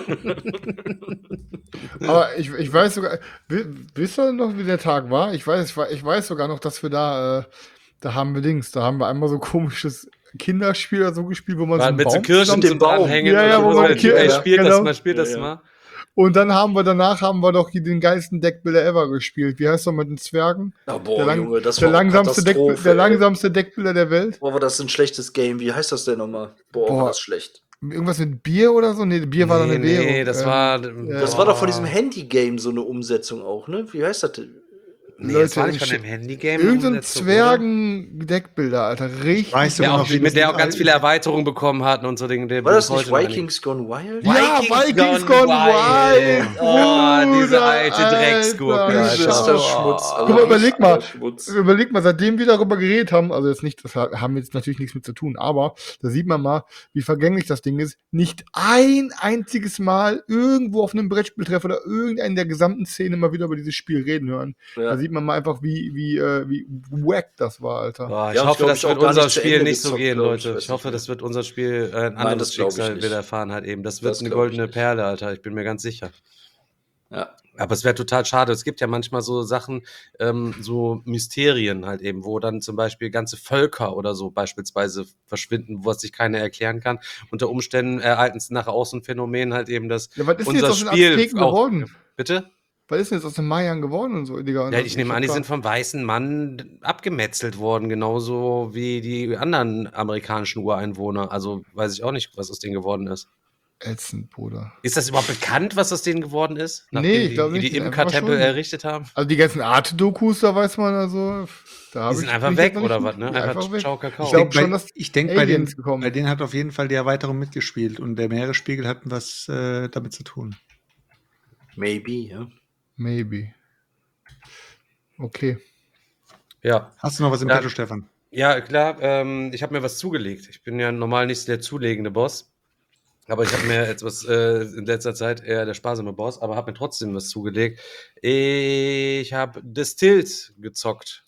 Aber ich weiß sogar, wisst ihr noch, wie der Tag war? Ich weiß sogar noch, dass wir da haben wir einmal so komisches Kinderspiel oder so gespielt, wo man so einen mit Baum so Kirschen zum Dranhängen. Ja, wo man spielt das mal. Und dann haben wir danach doch den geilsten Deckbilder ever gespielt. Wie heißt das mit den Zwergen? Junge, das war der langsamste Deckbilder der Welt. Boah, war das ein schlechtes Game. Wie heißt das denn nochmal? Boah, war das schlecht. Irgendwas mit Bier oder so? Nee, Bier war doch eine Währung. Nee, das war doch von diesem Handy-Game so eine Umsetzung auch, ne? Wie heißt das denn? Nee, Leute, das war nicht von dem Handy-Game. irgendein Zwergen-Deckbilder, Alter. Richtig. Weißt du Der noch, auch, wie mit der das auch ganz viele Erweiterungen bekommen hat und so Dinge. War das nicht Vikings Gone Wild? Ja, Vikings Gone Wild. Oh, diese Bruder, alte Drecksgurke. Alter. Das ist der Schmutz. Guck mal, überleg mal. Schmutz. Überleg mal, seitdem wir darüber geredet haben, also jetzt nicht, das haben jetzt natürlich nichts mit zu tun, aber da sieht man mal, wie vergänglich das Ding ist. Nicht ein einziges Mal irgendwo auf einem Brettspieltreff oder irgendeinen der gesamten Szene mal wieder über dieses Spiel reden hören. Ja. Da sieht man mal einfach, wie wack das war, Alter. Boah, ich Ja, hoffe, glaub das ich wird auch gar unser nicht zu Spiel Ende nicht so gezockt, gehen, glaub ich. Leute. Ich hoffe, das wird unser Spiel ein Nein, anderes das glaub ich Schicksal nicht. wieder erfahren hat eben. Das wird Das eine glaub ich goldene nicht. Perle, Alter. Ich bin mir ganz sicher. Ja. Aber es wäre total schade. Es gibt ja manchmal so Sachen, so Mysterien halt eben, wo dann zum Beispiel ganze Völker oder so beispielsweise verschwinden, was sich keiner erklären kann. Unter Umständen ereignen es nachher auch so ein Phänomen halt eben, dass Ja, was ist denn unser jetzt aus den Spiel Azteken auch... geworden? Bitte? Was ist denn jetzt aus den Mayern geworden und so, Digga? Ja, ich nehme an, die sind vom weißen Mann abgemetzelt worden, genauso wie die anderen amerikanischen Ureinwohner. Also weiß ich auch nicht, was aus denen geworden ist. Ätzend, Bruder. Ist das überhaupt bekannt, was aus denen geworden ist? Nee, ich glaub die nicht. die Einfach Imka-Tempel schon. errichtet haben? Also die ganzen Arte-Dokus, da weiß man also, da Die sind einfach weg, oder was, ne? Einfach weg. Ciao, Kakao. Ich glaube schon, dass Ich denke, bei Aliens gekommen. denen hat auf jeden Fall die Erweiterung mitgespielt und der Meeresspiegel hat was damit zu tun. Maybe, ja. Maybe. Okay. Ja. Hast du noch was im Ja. Petto, Stefan? Ja, klar, ich habe mir was zugelegt. Ich bin ja normal nicht der zulegende Boss. Aber ich habe mir etwas in letzter Zeit eher der sparsame Boss, aber habe mir trotzdem was zugelegt. Ich habe Distilled gezockt.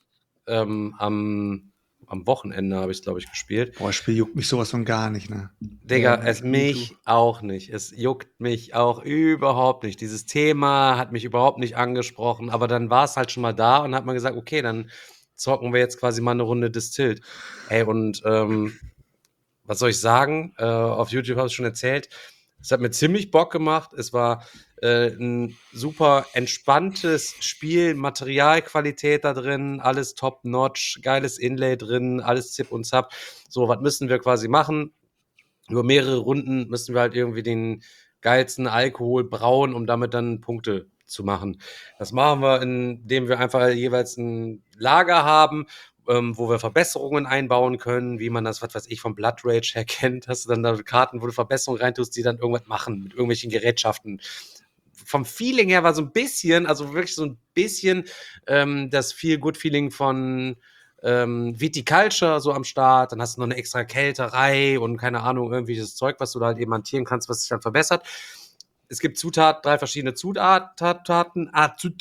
Am Wochenende habe ich, glaube ich, gespielt. Boah, das Spiel juckt mich sowas von gar nicht, ne? Digga, Ja, es me mich auch nicht. Es juckt mich auch überhaupt nicht. Dieses Thema hat mich überhaupt nicht angesprochen, aber dann war es halt schon mal da und hat man gesagt, okay, dann zocken wir jetzt quasi mal eine Runde Distilled. Ey, und was soll ich sagen? Auf YouTube habe ich schon erzählt. Es hat mir ziemlich Bock gemacht. Es war ein super entspanntes Spiel, Materialqualität da drin, alles top-notch, geiles Inlay drin, alles Zip und Zap. So, was müssen wir quasi machen? Über mehrere Runden müssen wir halt irgendwie den geilsten Alkohol brauen, um damit dann Punkte zu machen. Das machen wir, indem wir einfach jeweils ein Lager haben, wo wir Verbesserungen einbauen können, wie man das, was weiß ich, vom Blood Rage her kennt. Hast du dann da Karten, wo du Verbesserungen reintust, die dann irgendwas machen mit irgendwelchen Gerätschaften. Vom Feeling her war so ein bisschen, also wirklich so ein bisschen das Feel-Good-Feeling von Viticulture so am Start. Dann hast du noch eine extra Kälterei und keine Ahnung, irgendwelches Zeug, was du da halt eben hantieren kannst, was sich dann verbessert. Es gibt Zutaten, 3 verschiedene Zutatenarten.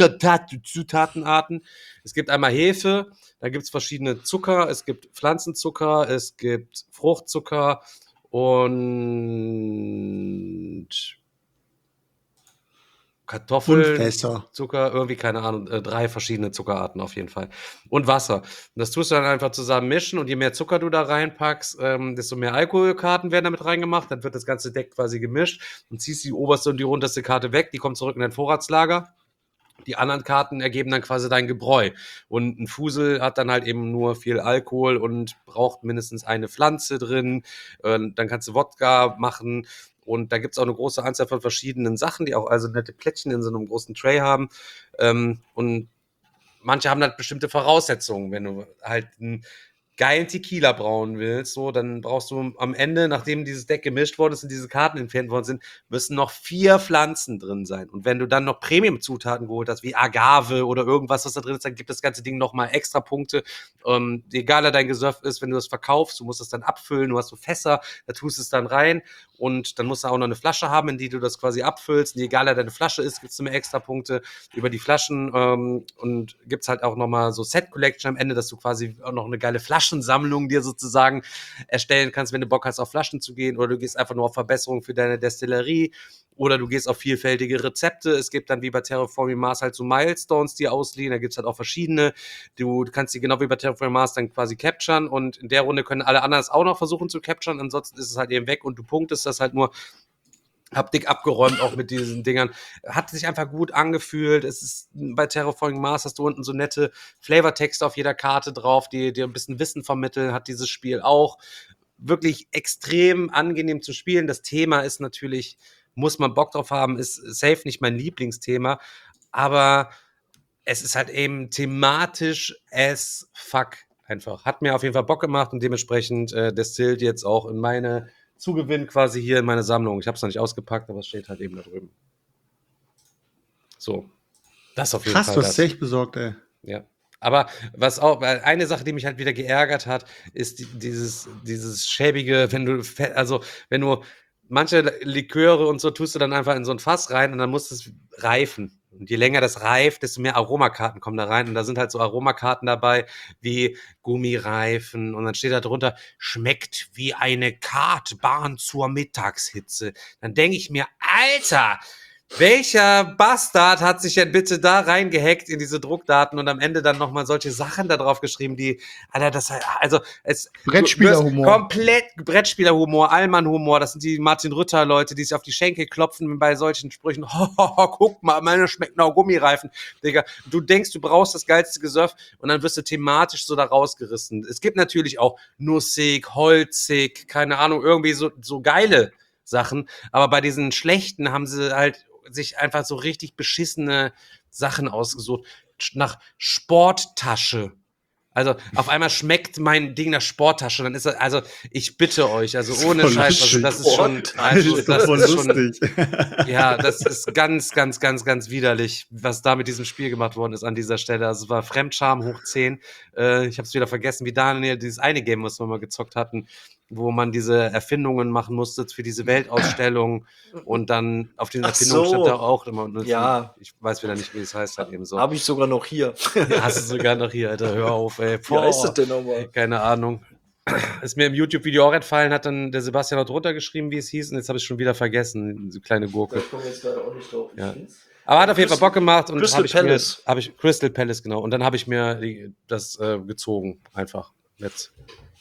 Es gibt einmal Hefe, da gibt es verschiedene Zucker, es gibt Pflanzenzucker, es gibt Fruchtzucker und Kartoffeln, Fässer. Zucker, irgendwie, keine Ahnung, 3 verschiedene Zuckerarten auf jeden Fall. Und Wasser. Und das tust du dann einfach zusammen mischen und je mehr Zucker du da reinpackst, desto mehr Alkoholkarten werden damit reingemacht. Dann wird das ganze Deck quasi gemischt und ziehst die oberste und die unterste Karte weg, die kommt zurück in dein Vorratslager. Die anderen Karten ergeben dann quasi dein Gebräu. Und ein Fusel hat dann halt eben nur viel Alkohol und braucht mindestens eine Pflanze drin. Dann kannst du Wodka machen. Und da gibt es auch eine große Anzahl von verschiedenen Sachen, die auch also nette Plättchen in so einem großen Tray haben. Und manche haben halt bestimmte Voraussetzungen. Wenn du halt einen geilen Tequila brauen willst, so, dann brauchst du am Ende, nachdem dieses Deck gemischt worden ist und diese Karten entfernt worden sind, müssen noch 4 Pflanzen drin sein. Und wenn du dann noch Premium-Zutaten geholt hast, wie Agave oder irgendwas, was da drin ist, dann gibt das ganze Ding nochmal extra Punkte. Egaler dein Gesöff ist, wenn du das verkaufst, du musst das dann abfüllen, du hast so Fässer, da tust du es dann rein und dann musst du auch noch eine Flasche haben, in die du das quasi abfüllst. Und je egaler deine Flasche ist, gibt's mehr extra Punkte über die Flaschen und gibt's halt auch nochmal so Set-Collection am Ende, dass du quasi auch noch eine geile Flaschensammlung dir sozusagen erstellen kannst, wenn du Bock hast, auf Flaschen zu gehen, oder du gehst einfach nur auf Verbesserungen für deine Destillerie, oder du gehst auf vielfältige Rezepte. Es gibt dann wie bei Terraforming Mars halt so Milestones, die ausliegen, da gibt's halt auch verschiedene. Du kannst die genau wie bei Terraforming Mars dann quasi capturen und in der Runde können alle anderen es auch noch versuchen zu capturen, ansonsten ist es halt eben weg und du punktest das halt nur. Hab dick abgeräumt auch mit diesen Dingern. Hat sich einfach gut angefühlt. Es ist bei Terraforming Mars hast du unten so nette Flavortexte auf jeder Karte drauf, die dir ein bisschen Wissen vermitteln, hat dieses Spiel auch. Wirklich extrem angenehm zu spielen. Das Thema ist natürlich, muss man Bock drauf haben, ist safe nicht mein Lieblingsthema, aber es ist halt eben thematisch as fuck einfach. Hat mir auf jeden Fall Bock gemacht und dementsprechend destillt jetzt auch in meine Zugewinn quasi hier in meine Sammlung. Ich habe es noch nicht ausgepackt, aber es steht halt eben da drüben. So, das auf jeden Fall. Krass, du hast echt besorgt, ey. Ja. Aber eine Sache, die mich halt wieder geärgert hat, ist dieses schäbige, wenn du manche Liköre und so tust du dann einfach in so ein Fass rein und dann muss es reifen. Und je länger das reift, desto mehr Aromakarten kommen da rein. Und da sind halt so Aromakarten dabei wie Gummireifen. Und dann steht da drunter, schmeckt wie eine Kartbahn zur Mittagshitze. Dann denke ich mir, Alter, welcher Bastard hat sich denn bitte da reingehackt in diese Druckdaten und am Ende dann nochmal solche Sachen da drauf geschrieben, die, Alter, Brettspielerhumor. Komplett Brettspielerhumor, Allmann-Humor, das sind die Martin-Rütter-Leute, die sich auf die Schenkel klopfen bei solchen Sprüchen. Guck mal, meine schmecken auch Gummireifen. Digga, du denkst, du brauchst das geilste Gesöff und dann wirst du thematisch so da rausgerissen. Es gibt natürlich auch nussig, holzig, keine Ahnung, irgendwie so geile Sachen, aber bei diesen schlechten haben sie halt sich einfach so richtig beschissene Sachen ausgesucht. Nach Sporttasche. Also auf einmal schmeckt mein Ding nach Sporttasche. Dann ist das, also ich bitte euch, also ohne Scheiß, also das ist schon, ja, das ist ganz, ganz, ganz, ganz widerlich, was da mit diesem Spiel gemacht worden ist an dieser Stelle. Also es war Fremdscham hoch 10. Ich habe es wieder vergessen, wie Daniel dieses eine Game, was wir mal gezockt hatten, wo man diese Erfindungen machen musste für diese Weltausstellung und dann auf den Erfindungen stand da auch immer. Ja. Ich weiß wieder nicht, wie es heißt halt eben so. Habe ich sogar noch hier. Ja, hast du sogar noch hier, Alter, hör auf, ey. Wie heißt das denn nochmal? Keine Ahnung. Ist mir im YouTube-Video auch entfallen, hat dann der Sebastian noch drunter geschrieben, wie es hieß, und jetzt habe ich schon wieder vergessen, so kleine Gurke. Ich komme jetzt gerade auch nicht drauf. Ja. Aber hat auf jeden Fall Bock gemacht und Crystal Palace. Crystal Palace, genau. Und dann habe ich mir das gezogen, einfach jetzt.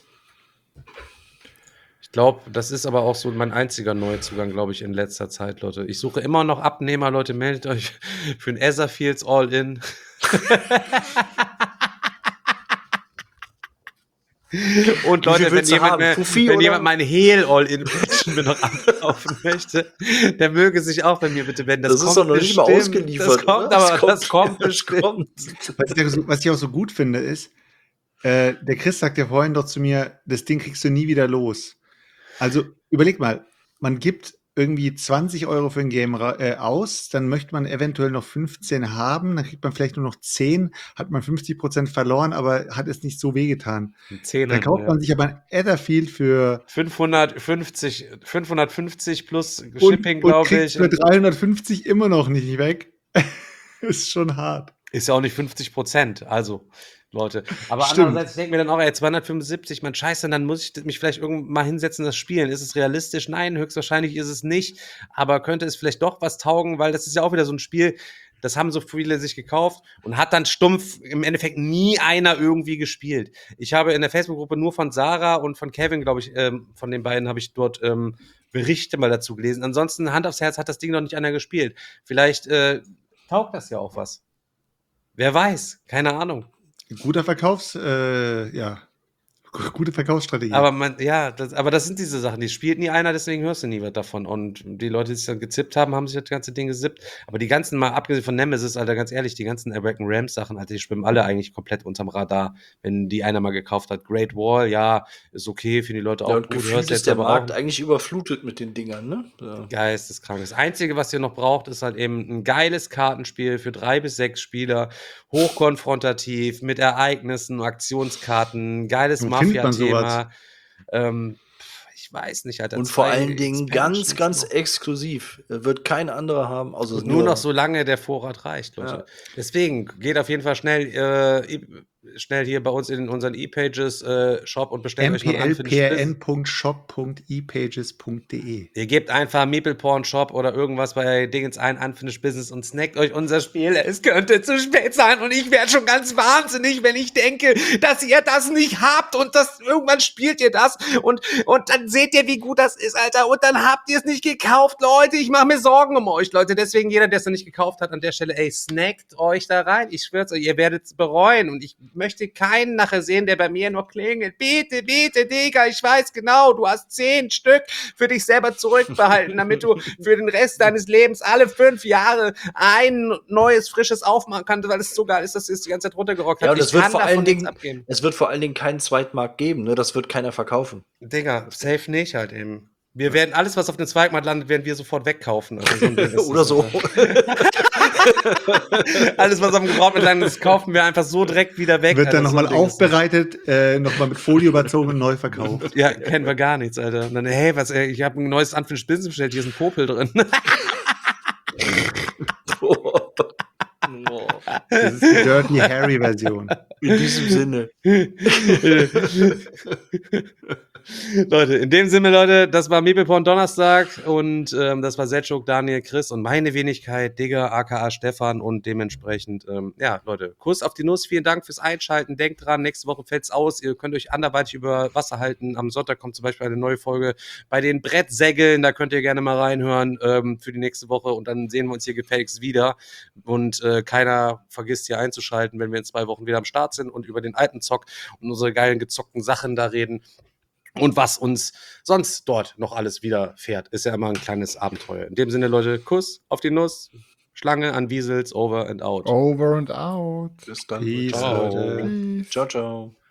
Ich glaube, das ist aber auch so mein einziger Neuzugang, glaube ich, in letzter Zeit, Leute. Ich suche immer noch Abnehmer, Leute, meldet euch für ein Etherfields All-In. Und Leute, wenn jemand mein Hehl All-In-Patchen mir noch ankaufen möchte, der möge sich auch bei mir bitte wenden. Das ist doch noch nicht mal ausgeliefert. Das kommt bestimmt. Was ich auch so gut finde, ist, der Chris sagt ja vorhin doch zu mir, das Ding kriegst du nie wieder los. Also überleg mal, man gibt irgendwie 20 € für ein Game aus, dann möchte man eventuell noch 15 haben, dann kriegt man vielleicht nur noch 10, hat man 50% verloren, aber hat es nicht so wehgetan. Dann kauft man sich aber ein Etherfield für 550 plus Shipping, glaube ich. Für 350 immer noch nicht weg. Ist schon hart. Ist ja auch nicht 50%, also Leute. Aber andererseits, ich denke mir dann auch, 275, man scheiße, dann muss ich mich vielleicht irgendwann mal hinsetzen, das spielen. Ist es realistisch? Nein, höchstwahrscheinlich ist es nicht. Aber könnte es vielleicht doch was taugen, weil das ist ja auch wieder so ein Spiel, das haben so viele sich gekauft und hat dann stumpf im Endeffekt nie einer irgendwie gespielt. Ich habe in der Facebook-Gruppe nur von Sarah und von Kevin, glaube ich, von den beiden habe ich dort Berichte mal dazu gelesen. Ansonsten, Hand aufs Herz, hat das Ding noch nicht einer gespielt. Vielleicht taugt das ja auch was. Wer weiß, keine Ahnung. Gute Verkaufsstrategie. Aber das sind diese Sachen, die spielt nie einer, deswegen hörst du nie was davon. Und die Leute, die sich dann gezippt haben, haben sich das ganze Ding gesippt. Aber die ganzen, mal abgesehen von Nemesis, Alter, ganz ehrlich, die ganzen American Rams Sachen, Alter, die schwimmen alle eigentlich komplett unterm Radar, wenn die einer mal gekauft hat. Great Wall, ja, ist okay, finden die Leute auch gut. Gefühlt ist der Markt eigentlich überflutet mit den Dingern, ne? Ja. Geisteskrank. Das Einzige, was ihr noch braucht, ist halt eben ein geiles Kartenspiel für 3 bis 6 Spieler, hochkonfrontativ, mit Ereignissen, Aktionskarten, geiles Mafia-Thema. Ich weiß nicht, Alter. Und vor allen Dingen ganz, ganz exklusiv. Wird kein anderer haben. Also nur noch so lange der Vorrat reicht, Leute. Ja. Deswegen geht auf jeden Fall schnell hier bei uns in unseren E-Pages Shop und bestellt euch noch mplpn.shop.epages.de. Ihr gebt einfach Meeple Porn Shop oder irgendwas bei Dingens ein, Unfinished Business und snackt euch unser Spiel. Es könnte zu spät sein und ich werde schon ganz wahnsinnig, wenn ich denke, dass ihr das nicht habt und irgendwann spielt ihr das und dann seht ihr, wie gut das ist, Alter, und dann habt ihr es nicht gekauft, Leute. Ich mache mir Sorgen um euch, Leute. Deswegen jeder, der es noch nicht gekauft hat, an der Stelle, snackt euch da rein. Ich schwör's euch, ihr werdet es bereuen und ich möchte möchte keinen nachher sehen, der bei mir noch klingelt. Bitte, Digga, ich weiß genau, du hast 10 Stück für dich selber zurückbehalten, damit du für den Rest deines Lebens alle 5 Jahre ein neues, frisches aufmachen kannst, weil es so geil ist, dass du es die ganze Zeit runtergerockt hast. Ja, und es wird vor allen Dingen keinen Zweitmarkt geben, ne? Das wird keiner verkaufen. Digga, safe nicht halt eben. Wir werden alles, was auf dem Zweitmarkt landet, werden wir sofort wegkaufen. Also Oder so. Alles, was auf dem Gebrauchten landet, das kaufen wir einfach so direkt wieder weg. Wird dann nochmal aufbereitet, nochmal mit Folie überzogen und neu verkauft. Ja, kennen wir gar nichts, Alter. Und dann, hey, ich habe ein neues Unfinished Business bestellt, hier ist ein Popel drin. Das ist die Dirty Harry-Version. In diesem Sinne. Leute, in dem Sinne, Leute, das war Meepleporn Donnerstag und das war Selchuk, Daniel, Chris und meine Wenigkeit, Digga, aka Stefan und dementsprechend, ja, Leute, Kuss auf die Nuss, vielen Dank fürs Einschalten, denkt dran, nächste Woche fällt's aus, ihr könnt euch anderweitig über Wasser halten, am Sonntag kommt zum Beispiel eine neue Folge bei den Brettsägeln, da könnt ihr gerne mal reinhören für die nächste Woche und dann sehen wir uns hier gefälligst wieder und keiner vergisst hier einzuschalten, wenn wir in 2 Wochen wieder am Start sind und über den alten Zock und unsere geilen gezockten Sachen da reden. Und was uns sonst dort noch alles widerfährt, ist ja immer ein kleines Abenteuer. In dem Sinne, Leute, Kuss auf die Nuss, Schlange an Wiesels, over and out. Over and out. Bis dann. Peace, Ciao. Leute. Ciao, ciao.